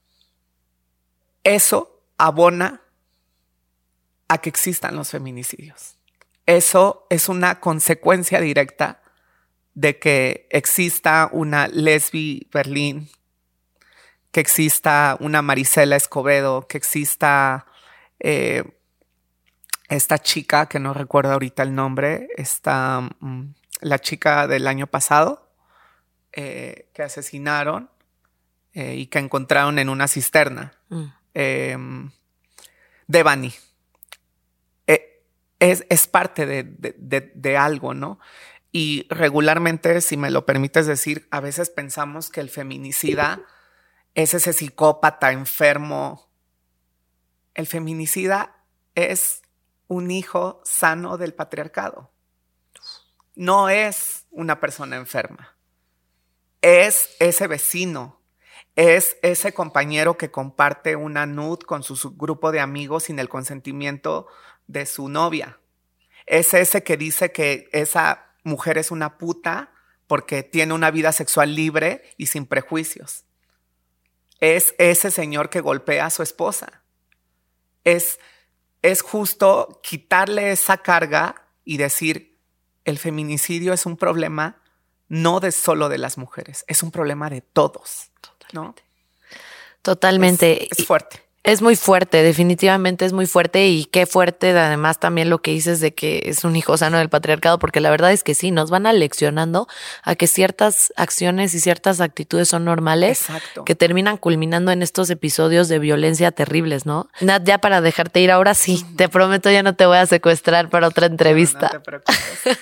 eso abona a que existan los feminicidios. Eso es una consecuencia directa de que exista una Lesbi Berlín, que exista una Marisela Escobedo, que exista eh, esta chica, que no recuerdo ahorita el nombre, esta, um, la chica del año pasado, eh, que asesinaron eh, y que encontraron en una cisterna. Mm. Eh, Devani. Eh, es, es parte de, de, de, de algo, ¿no? Y regularmente, si me lo permites decir, a veces pensamos que el feminicida es ese psicópata enfermo. El feminicida es un hijo sano del patriarcado. No es una persona enferma. Es ese vecino. Es ese compañero que comparte una nude con su grupo de amigos sin el consentimiento de su novia. Es ese que dice que esa mujer es una puta porque tiene una vida sexual libre y sin prejuicios. Es ese señor que golpea a su esposa. Es, es justo quitarle esa carga y decir, el feminicidio es un problema no de solo de las mujeres, es un problema de todos. Totalmente. ¿No? Totalmente. Es, es fuerte. Es muy fuerte, definitivamente es muy fuerte, y qué fuerte además también lo que dices de que es un hijo sano del patriarcado, porque la verdad es que sí, nos van aleccionando a que ciertas acciones y ciertas actitudes son normales. Exacto. Que terminan culminando en estos episodios de violencia terribles, ¿no? Nat, ya para dejarte ir, ahora sí, te prometo ya no te voy a secuestrar para otra entrevista. No, no te preocupes.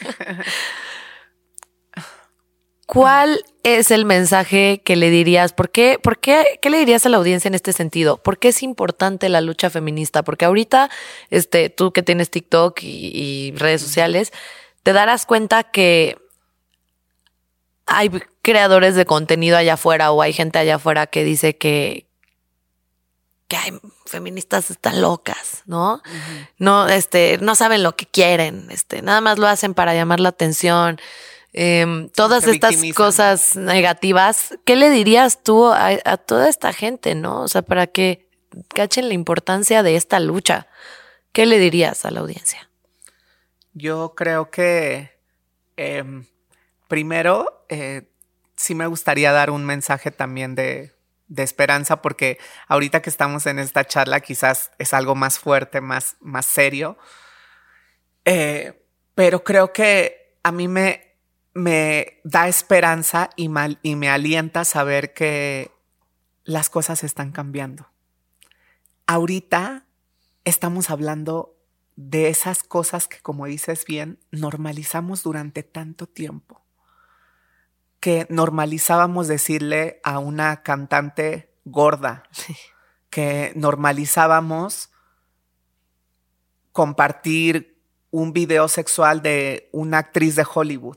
¿Cuál es el mensaje que le dirías? ¿Por qué, por qué, qué le dirías a la audiencia en este sentido? ¿Por qué es importante la lucha feminista? Porque ahorita, este, tú que tienes TikTok y, y redes sociales, te darás cuenta que hay creadores de contenido allá afuera o hay gente allá afuera que dice que, que hay feministas están locas, ¿no? Uh-huh. No, este, no saben lo que quieren, este, nada más lo hacen para llamar la atención. Eh, todas Se estas victimizan. Cosas negativas, ¿qué le dirías tú a, a toda esta gente, no? O sea, para que cachen la importancia de esta lucha, ¿qué le dirías a la audiencia? Yo creo que eh, primero eh, sí me gustaría dar un mensaje también de, de esperanza, porque ahorita que estamos en esta charla quizás es algo más fuerte, más, más serio, eh, pero creo que a mí me me da esperanza y, mal, y me alienta saber que las cosas están cambiando. Ahorita estamos hablando de esas cosas que, como dices bien, normalizamos durante tanto tiempo. Que normalizábamos decirle a una cantante gorda, sí. Que normalizábamos compartir un video sexual de una actriz de Hollywood.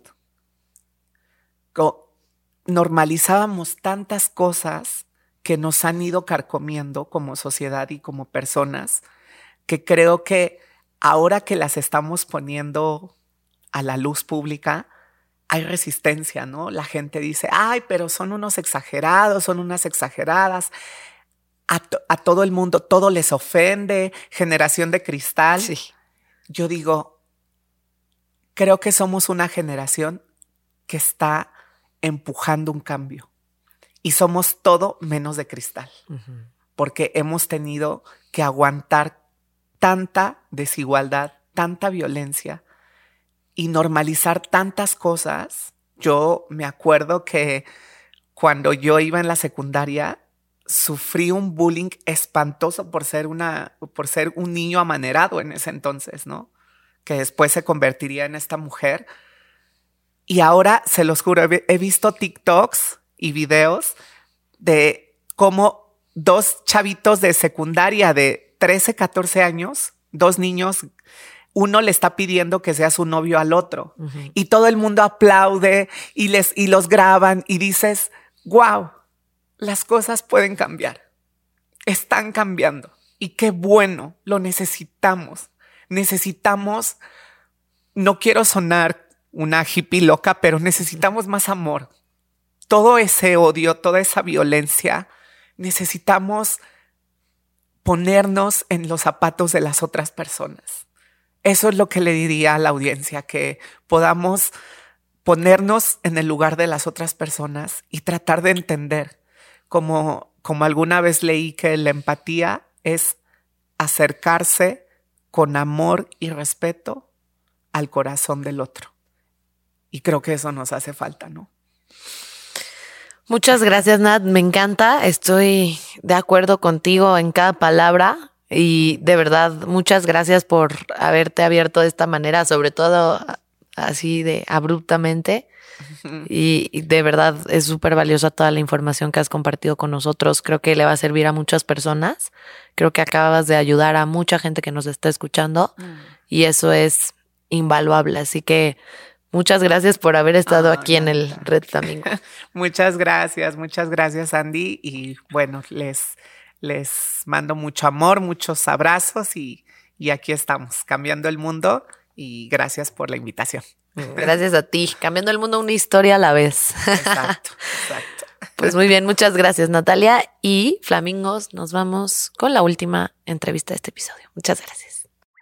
Normalizábamos tantas cosas que nos han ido carcomiendo como sociedad y como personas, que creo que ahora que las estamos poniendo a la luz pública, hay resistencia, ¿no? La gente dice, ay, pero son unos exagerados, son unas exageradas. A, to- a todo el mundo, todo les ofende, generación de cristal. Sí. Yo digo, creo que somos una generación que está empujando un cambio y somos todo menos de cristal, uh-huh. Porque hemos tenido que aguantar tanta desigualdad, tanta violencia y normalizar tantas cosas. Yo me acuerdo que cuando yo iba en la secundaria sufrí un bullying espantoso por ser una, por ser un niño amanerado en ese entonces, ¿no? Que después se convertiría en esta mujer. Y ahora, se los juro, he visto TikToks y videos de cómo dos chavitos de secundaria de trece, catorce años, dos niños, uno le está pidiendo que sea su novio al otro. Uh-huh. Y todo el mundo aplaude y, les, y los graban y dices, wow, las cosas pueden cambiar. Están cambiando. Y qué bueno, lo necesitamos. necesitamos, no quiero sonar una hippie loca, pero necesitamos más amor. Todo ese odio, toda esa violencia, necesitamos ponernos en los zapatos de las otras personas. Eso es lo que le diría a la audiencia, que podamos ponernos en el lugar de las otras personas y tratar de entender, como, como alguna vez leí que la empatía es acercarse con amor y respeto al corazón del otro. Y creo que eso nos hace falta, ¿no? Muchas gracias, Nat. Me encanta. Estoy de acuerdo contigo en cada palabra. Y de verdad, muchas gracias por haberte abierto de esta manera, sobre todo así de abruptamente. Uh-huh. Y, y de verdad es súper valiosa toda la información que has compartido con nosotros. Creo que le va a servir a muchas personas. Creo que acabas de ayudar a mucha gente que nos está escuchando. Uh-huh. Y eso es invaluable. Así que muchas gracias por haber estado oh, aquí en el Red Flamingo. Muchas gracias, muchas gracias, Andy. Y bueno, les... Les mando mucho amor, muchos abrazos y, y aquí estamos, cambiando el mundo, y gracias por la invitación. Gracias a ti, cambiando el mundo una historia a la vez. Exacto, exacto. Pues muy bien, muchas gracias, Natalia. Y Flamingos, nos vamos con la última entrevista de este episodio. Muchas gracias.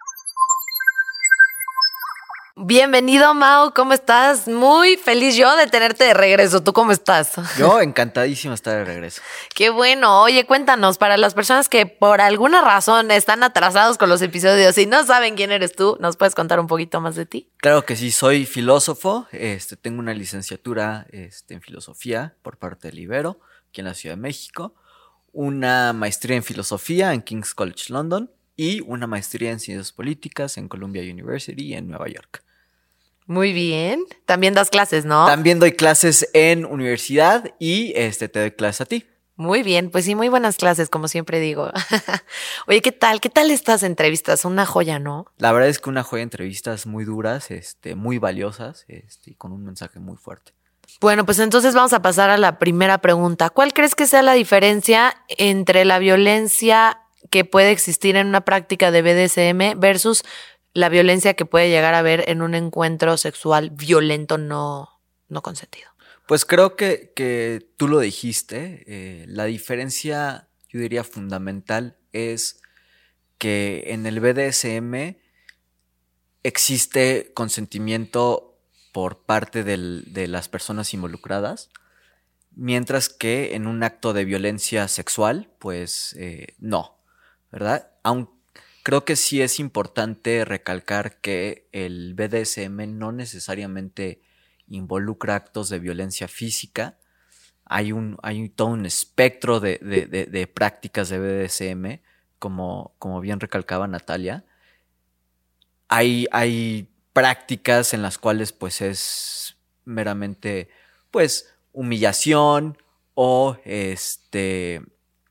Bienvenido, Mau, ¿cómo estás? Muy feliz yo de tenerte de regreso. ¿Tú cómo estás? Yo encantadísimo de estar de regreso. Qué bueno. Oye, cuéntanos, para las personas que por alguna razón están atrasados con los episodios y no saben quién eres tú, ¿nos puedes contar un poquito más de ti? Claro que sí, soy filósofo. Este, tengo una licenciatura este, en filosofía por parte del Ibero, aquí en la Ciudad de México, una maestría en filosofía en King's College London y una maestría en ciencias políticas en Columbia University en Nueva York. Muy bien. También das clases, ¿no? También doy clases en universidad y este, te doy clases a ti. Muy bien, pues sí, muy buenas clases, como siempre digo. Oye, ¿qué tal? ¿Qué tal estas entrevistas? Una joya, ¿no? La verdad es que una joya de entrevistas muy duras, este, muy valiosas este, y con un mensaje muy fuerte. Bueno, pues entonces vamos a pasar a la primera pregunta. ¿Cuál crees que sea la diferencia entre la violencia que puede existir en una práctica de B D S M versus la violencia que puede llegar a haber en un encuentro sexual violento no, no consentido? Pues creo que, que tú lo dijiste. Eh, la diferencia, yo diría fundamental, es que en el B D S M existe consentimiento por parte del, de las personas involucradas, mientras que en un acto de violencia sexual, pues eh, no, ¿verdad? Aunque creo que sí es importante recalcar que el B D S M no necesariamente involucra actos de violencia física. Hay un, hay todo un espectro de, de, de, de prácticas de B D S M, como, como bien recalcaba Natalia. Hay, hay prácticas en las cuales pues es meramente pues humillación o este...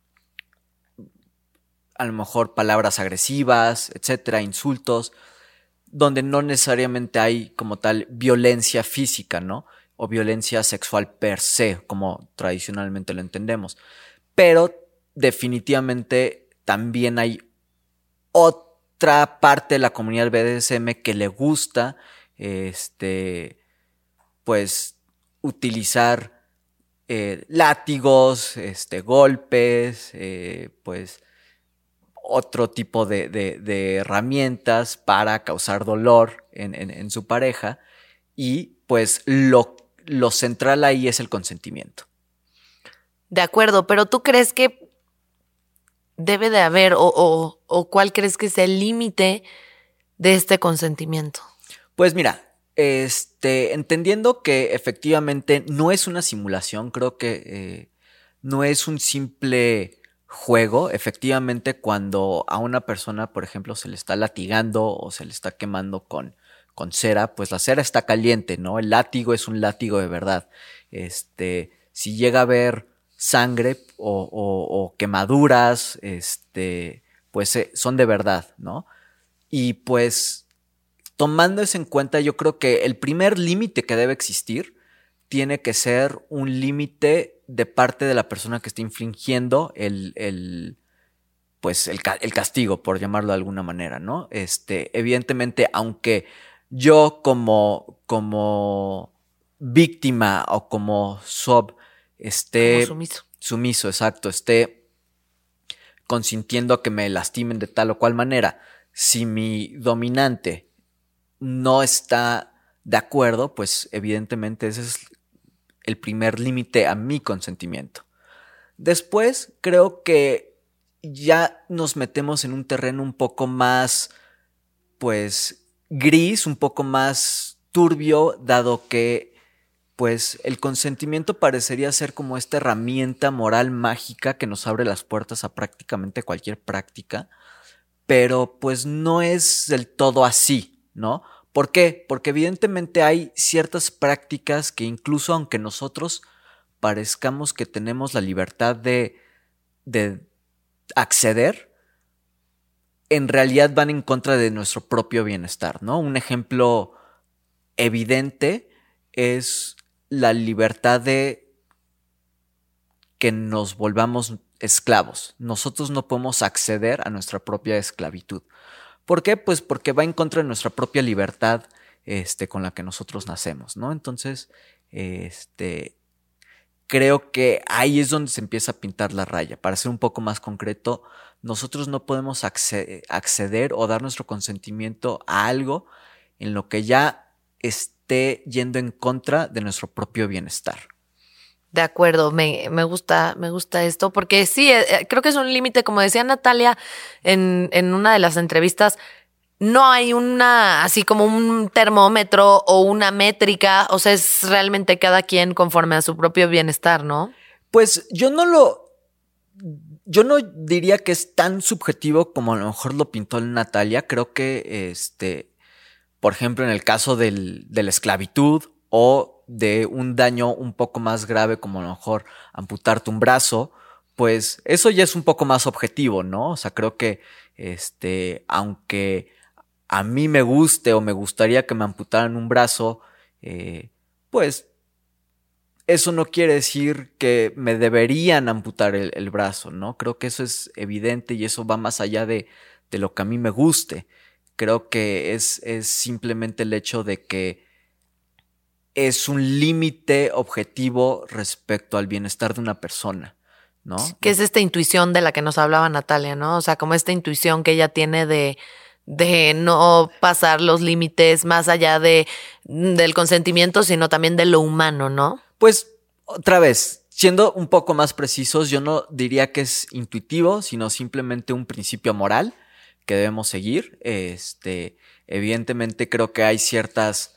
a lo mejor palabras agresivas, etcétera, insultos, donde no necesariamente hay como tal violencia física, ¿no? O violencia sexual per se, como tradicionalmente lo entendemos. Pero definitivamente también hay otra parte de la comunidad B D S M que le gusta, este, pues, utilizar eh, látigos, este, golpes, eh, pues, otro tipo de, de, de herramientas para causar dolor en, en, en su pareja, y pues lo, lo central ahí es el consentimiento. De acuerdo, pero ¿tú crees que debe de haber o, o, o cuál crees que es el límite de este consentimiento? Pues mira, este, entendiendo que efectivamente no es una simulación, creo que eh, no es un simple juego. Efectivamente, cuando a una persona, por ejemplo, se le está latigando o se le está quemando con, con cera, pues la cera está caliente, ¿no? El látigo es un látigo de verdad. Este, si llega a haber sangre o, o, o quemaduras, este, pues eh, son de verdad, ¿no? Y pues, tomando eso en cuenta, yo creo que el primer límite que debe existir tiene que ser un límite de parte de la persona que está infringiendo el, el, pues el, ca- el castigo, por llamarlo de alguna manera, ¿no? Este, evidentemente, aunque yo como, como víctima o como sub esté... Como sumiso. Sumiso, exacto, esté consintiendo a que me lastimen de tal o cual manera. Si mi dominante no está de acuerdo, pues evidentemente ese es el primer límite a mi consentimiento. Después creo que ya nos metemos en un terreno un poco más, pues, gris, un poco más turbio, dado que, pues, el consentimiento parecería ser como esta herramienta moral mágica que nos abre las puertas a prácticamente cualquier práctica, pero pues no es del todo así, ¿no? ¿Por qué? Porque evidentemente hay ciertas prácticas que incluso aunque nosotros parezcamos que tenemos la libertad de, de acceder, en realidad van en contra de nuestro propio bienestar, ¿no? Un ejemplo evidente es la libertad de que nos volvamos esclavos. Nosotros no podemos acceder a nuestra propia esclavitud. ¿Por qué? Pues porque va en contra de nuestra propia libertad este, con la que nosotros nacemos, ¿no? Entonces, este, creo que ahí es donde se empieza a pintar la raya. Para ser un poco más concreto, nosotros no podemos acceder, acceder o dar nuestro consentimiento a algo en lo que ya esté yendo en contra de nuestro propio bienestar. De acuerdo, me, me gusta, me gusta esto, porque sí, eh, creo que es un límite, como decía Natalia en, en una de las entrevistas, no hay una, así como un termómetro o una métrica, o sea, es realmente cada quien conforme a su propio bienestar, ¿no? Pues yo no lo, yo no diría que es tan subjetivo como a lo mejor lo pintó Natalia. Creo que, este, por ejemplo, en el caso del, de la esclavitud o de un daño un poco más grave como a lo mejor amputarte un brazo, pues eso ya es un poco más objetivo, ¿no? O sea, creo que este, aunque a mí me guste o me gustaría que me amputaran un brazo, eh, pues eso no quiere decir que me deberían amputar el, el brazo, ¿no? Creo que eso es evidente y eso va más allá de, de lo que a mí me guste. Creo que es, es simplemente el hecho de que es un límite objetivo respecto al bienestar de una persona, ¿no? Que es esta intuición de la que nos hablaba Natalia, ¿no? O sea, como esta intuición que ella tiene de, de no pasar los límites más allá de, del consentimiento, sino también de lo humano, ¿no? Pues, otra vez, siendo un poco más precisos, yo no diría que es intuitivo, sino simplemente un principio moral que debemos seguir. Este, evidentemente creo que hay ciertas...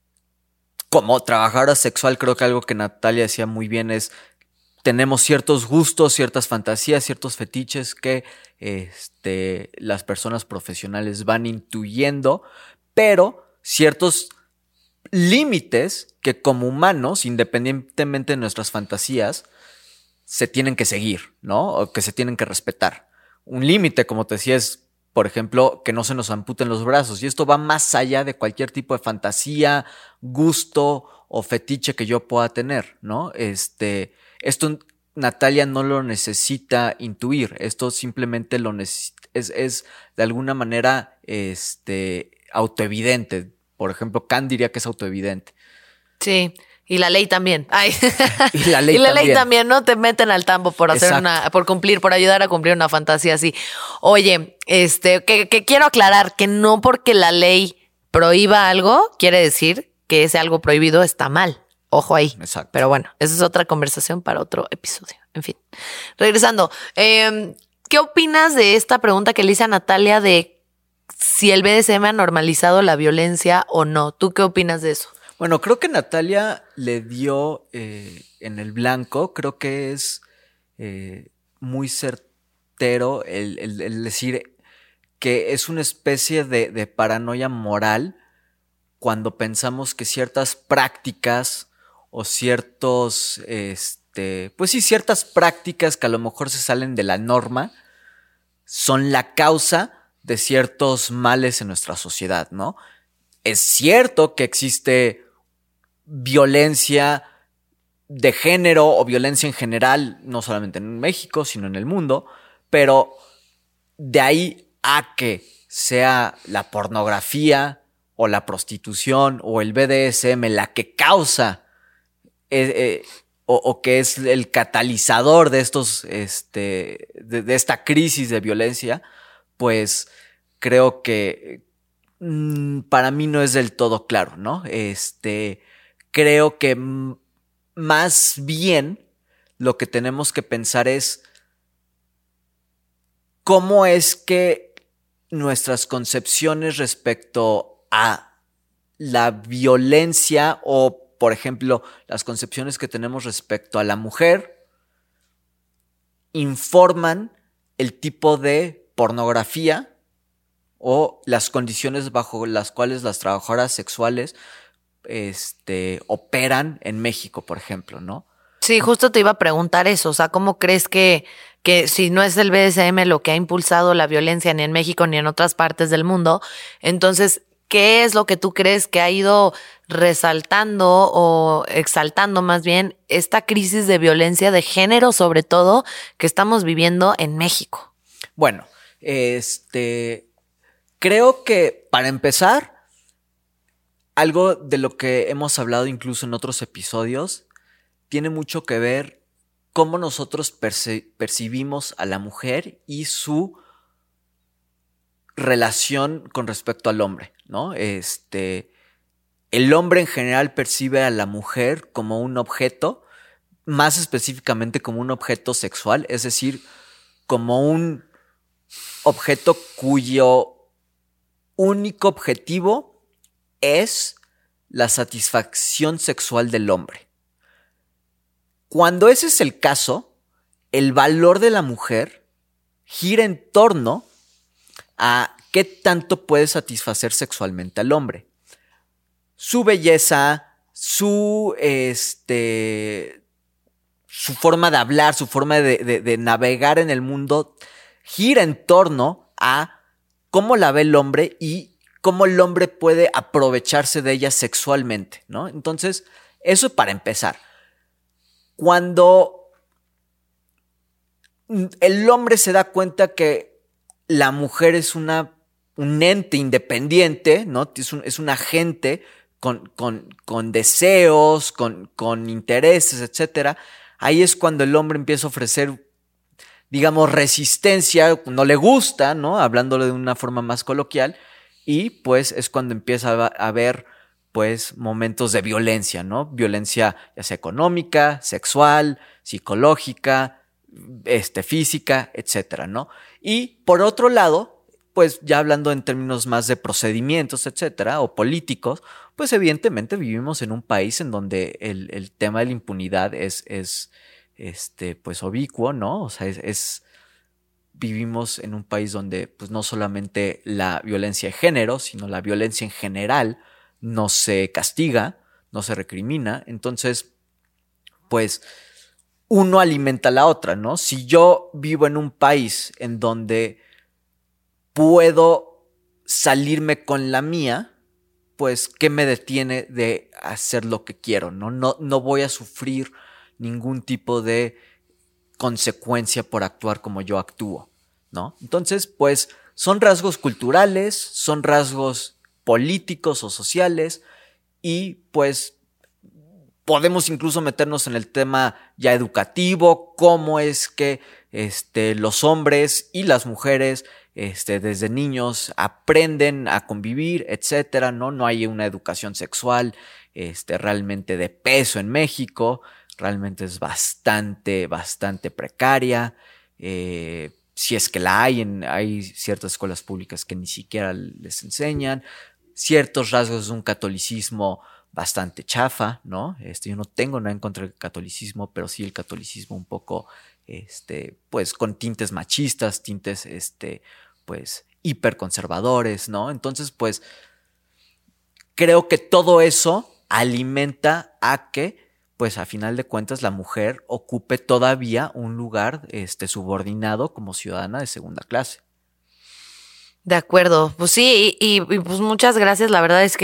Como trabajadora sexual, creo que algo que Natalia decía muy bien es, tenemos ciertos gustos, ciertas fantasías, ciertos fetiches que este, las personas profesionales van intuyendo, pero ciertos límites que como humanos, independientemente de nuestras fantasías, se tienen que seguir, ¿no? O que se tienen que respetar. Un límite, como te decía, es, por ejemplo, que no se nos amputen los brazos. Y esto va más allá de cualquier tipo de fantasía, gusto o fetiche que yo pueda tener, ¿no? Este, esto Natalia no lo necesita intuir. Esto simplemente lo necesita, es, es de alguna manera este, autoevidente. Por ejemplo, Kant diría que es autoevidente. Sí. Y la ley también. Ay. Y la ley, y la también. ley también, ¿no? Te meten al tambo por hacer Exacto. una, por cumplir, por ayudar a cumplir una fantasía así. Oye, este, que, que quiero aclarar que no porque la ley prohíba algo, quiere decir que ese algo prohibido está mal. Ojo ahí. Exacto. Pero bueno, esa es otra conversación para otro episodio. En fin. Regresando. Eh, ¿Qué opinas de esta pregunta que le hice a Natalia de si el B D S M ha normalizado la violencia o no? ¿Tú qué opinas de eso? Bueno, creo que Natalia le dio eh, en el blanco. Creo que es eh, muy certero el, el, el decir que es una especie de, de paranoia moral cuando pensamos que ciertas prácticas o ciertos, este, pues sí, ciertas prácticas que a lo mejor se salen de la norma son la causa de ciertos males en nuestra sociedad, ¿no? Es cierto que existe violencia de género o violencia en general, no solamente en México, sino en el mundo, pero de ahí a que sea la pornografía o la prostitución o el B D S M la que causa eh, eh, o, o que es el catalizador de estos, este, de, de esta crisis de violencia, pues creo que mmm, para mí no es del todo claro, ¿no? Este, creo que m- más bien lo que tenemos que pensar es cómo es que nuestras concepciones respecto a la violencia o, por ejemplo, las concepciones que tenemos respecto a la mujer informan el tipo de pornografía o las condiciones bajo las cuales las trabajadoras sexuales este, operan en México, por ejemplo, ¿no? Sí, justo te iba a preguntar eso, o sea, ¿cómo crees que, que si no es el B D S M lo que ha impulsado la violencia ni en México ni en otras partes del mundo, entonces, ¿qué es lo que tú crees que ha ido resaltando o exaltando más bien esta crisis de violencia de género, sobre todo, que estamos viviendo en México? Bueno, este, creo que para empezar, algo de lo que hemos hablado incluso en otros episodios, tiene mucho que ver cómo nosotros perci- percibimos a la mujer y su relación con respecto al hombre, ¿no? Este, el hombre en general percibe a la mujer como un objeto, más específicamente como un objeto sexual, es decir, como un objeto cuyo único objetivo es la satisfacción sexual del hombre. Cuando ese es el caso, el valor de la mujer gira en torno a qué tanto puede satisfacer sexualmente al hombre. Su belleza, su, este, su forma de hablar, su forma de, de, de navegar en el mundo gira en torno a cómo la ve el hombre y cómo el hombre puede aprovecharse de ella sexualmente, ¿no? Entonces, eso para empezar. Cuando el hombre se da cuenta que la mujer es una, un ente independiente, ¿no? Es un, es un agente con, con, con deseos, con, con intereses, etcétera. Ahí es cuando el hombre empieza a ofrecer, digamos, resistencia, no le gusta, ¿no? Hablándolo de una forma más coloquial, y pues es cuando empieza a haber pues momentos de violencia, ¿no? Violencia ya sea económica, sexual, psicológica, este, física, etcétera, ¿no? Y por otro lado, pues ya hablando en términos más de procedimientos, etcétera, o políticos, pues evidentemente vivimos en un país en donde el, el tema de la impunidad es, es este, pues ubicuo, ¿no? O sea, es, es vivimos en un país donde pues no solamente la violencia de género, sino la violencia en general no se castiga, no se recrimina. Entonces, pues uno alimenta a la otra, ¿no? Si yo vivo en un país en donde puedo salirme con la mía, pues ¿qué me detiene de hacer lo que quiero, ¿no? No, no voy a sufrir ningún tipo de consecuencia por actuar como yo actúo, ¿no? Entonces, pues son rasgos culturales, son rasgos políticos o sociales, y pues podemos incluso meternos en el tema ya educativo, cómo es que este, los hombres y las mujeres este, desde niños aprenden a convivir, etcétera, ¿no? No hay una educación sexual este, realmente de peso en México, realmente es bastante, bastante precaria. Eh, si es que la hay, en, hay ciertas escuelas públicas que ni siquiera les enseñan, ciertos rasgos de un catolicismo bastante chafa, ¿no? Este, yo no tengo nada en contra del catolicismo, pero sí el catolicismo un poco, este, pues con tintes machistas, tintes, este, pues hiperconservadores, ¿no? Entonces, pues creo que todo eso alimenta a que, pues a final de cuentas, la mujer ocupe todavía un lugar, este, subordinado como ciudadana de segunda clase. De acuerdo, pues sí, y, y, y pues muchas gracias, la verdad es que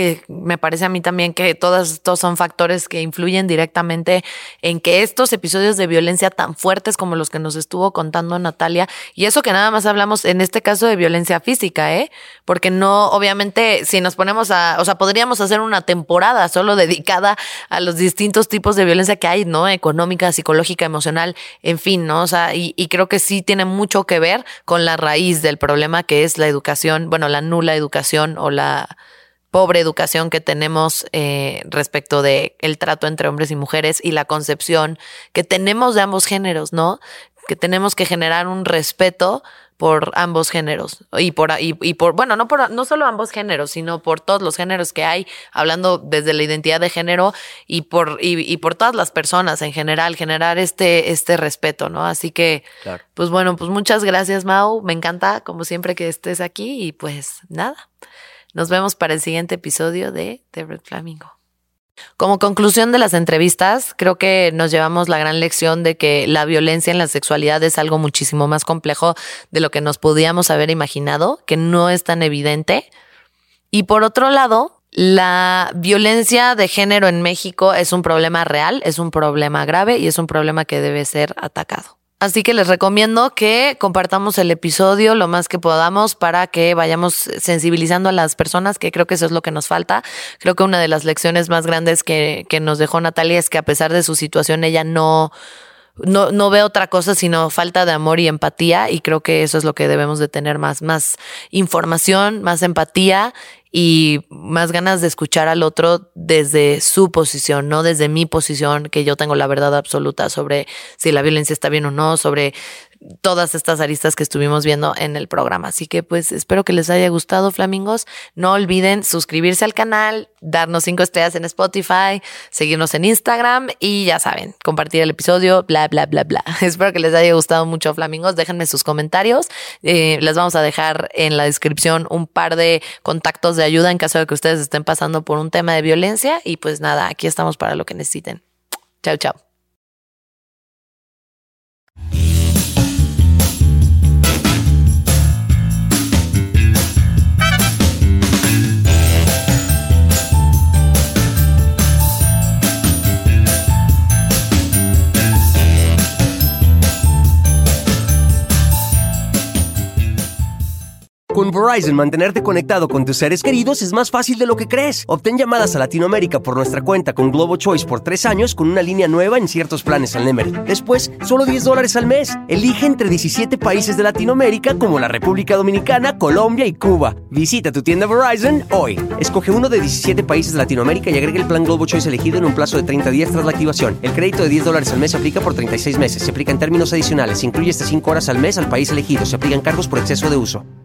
me parece a mí también que todos estos son factores que influyen directamente en que estos episodios de violencia tan fuertes como los que nos estuvo contando Natalia, y eso que nada más hablamos en este caso de violencia física, ¿eh? Porque no, obviamente, si nos ponemos a, o sea, podríamos hacer una temporada solo dedicada a los distintos tipos de violencia que hay, ¿no? Económica, psicológica, emocional, en fin, ¿no? O sea, y, y creo que sí tiene mucho que ver con la raíz del problema, que es la educación, bueno, la nula educación o la pobre educación que tenemos eh, respecto de el trato entre hombres y mujeres y la concepción que tenemos de ambos géneros, ¿no? Que tenemos que generar un respeto por ambos géneros y por y, y por bueno no por no solo ambos géneros, sino por todos los géneros que hay, hablando desde la identidad de género y por y, y por todas las personas en general, generar este este respeto, ¿no? Así que claro. Pues bueno, pues muchas gracias, Mau, me encanta como siempre que estés aquí y pues nada. Nos vemos para el siguiente episodio de The Red Flamingo. Como conclusión de las entrevistas, creo que nos llevamos la gran lección de que la violencia en la sexualidad es algo muchísimo más complejo de lo que nos podíamos haber imaginado, que no es tan evidente. Y por otro lado, la violencia de género en México es un problema real, es un problema grave y es un problema que debe ser atacado. Así que les recomiendo que compartamos el episodio lo más que podamos para que vayamos sensibilizando a las personas, que creo que eso es lo que nos falta. Creo que una de las lecciones más grandes que, que nos dejó Natalia es que a pesar de su situación, ella no, no, no ve otra cosa sino falta de amor y empatía, y creo que eso es lo que debemos de tener más, más información, más empatía y más ganas de escuchar al otro desde su posición, no desde mi posición, que yo tengo la verdad absoluta sobre si la violencia está bien o no, sobre todas estas aristas que estuvimos viendo en el programa. Así que pues espero que les haya gustado, flamingos. No olviden suscribirse al canal, darnos cinco estrellas en Spotify, seguirnos en Instagram y ya saben, compartir el episodio, bla, bla, bla, bla. Espero que les haya gustado mucho, flamingos. Déjenme sus comentarios. Eh, les vamos a dejar en la descripción un par de contactos de ayuda en caso de que ustedes estén pasando por un tema de violencia. Y pues nada, aquí estamos para lo que necesiten. Chao, chao. Con Verizon, mantenerte conectado con tus seres queridos es más fácil de lo que crees. Obtén llamadas a Latinoamérica por nuestra cuenta con Globo Choice por tres años con una línea nueva en ciertos planes al Nemery. Después, solo diez dólares al mes. Elige entre diecisiete países de Latinoamérica como la República Dominicana, Colombia y Cuba. Visita tu tienda Verizon hoy. Escoge uno de diecisiete países de Latinoamérica y agrega el plan Globo Choice elegido en un plazo de treinta días tras la activación. El crédito de diez dólares al mes se aplica por treinta y seis meses. Se aplica en términos adicionales. Se incluye hasta cinco horas al mes al país elegido. Se aplican cargos por exceso de uso.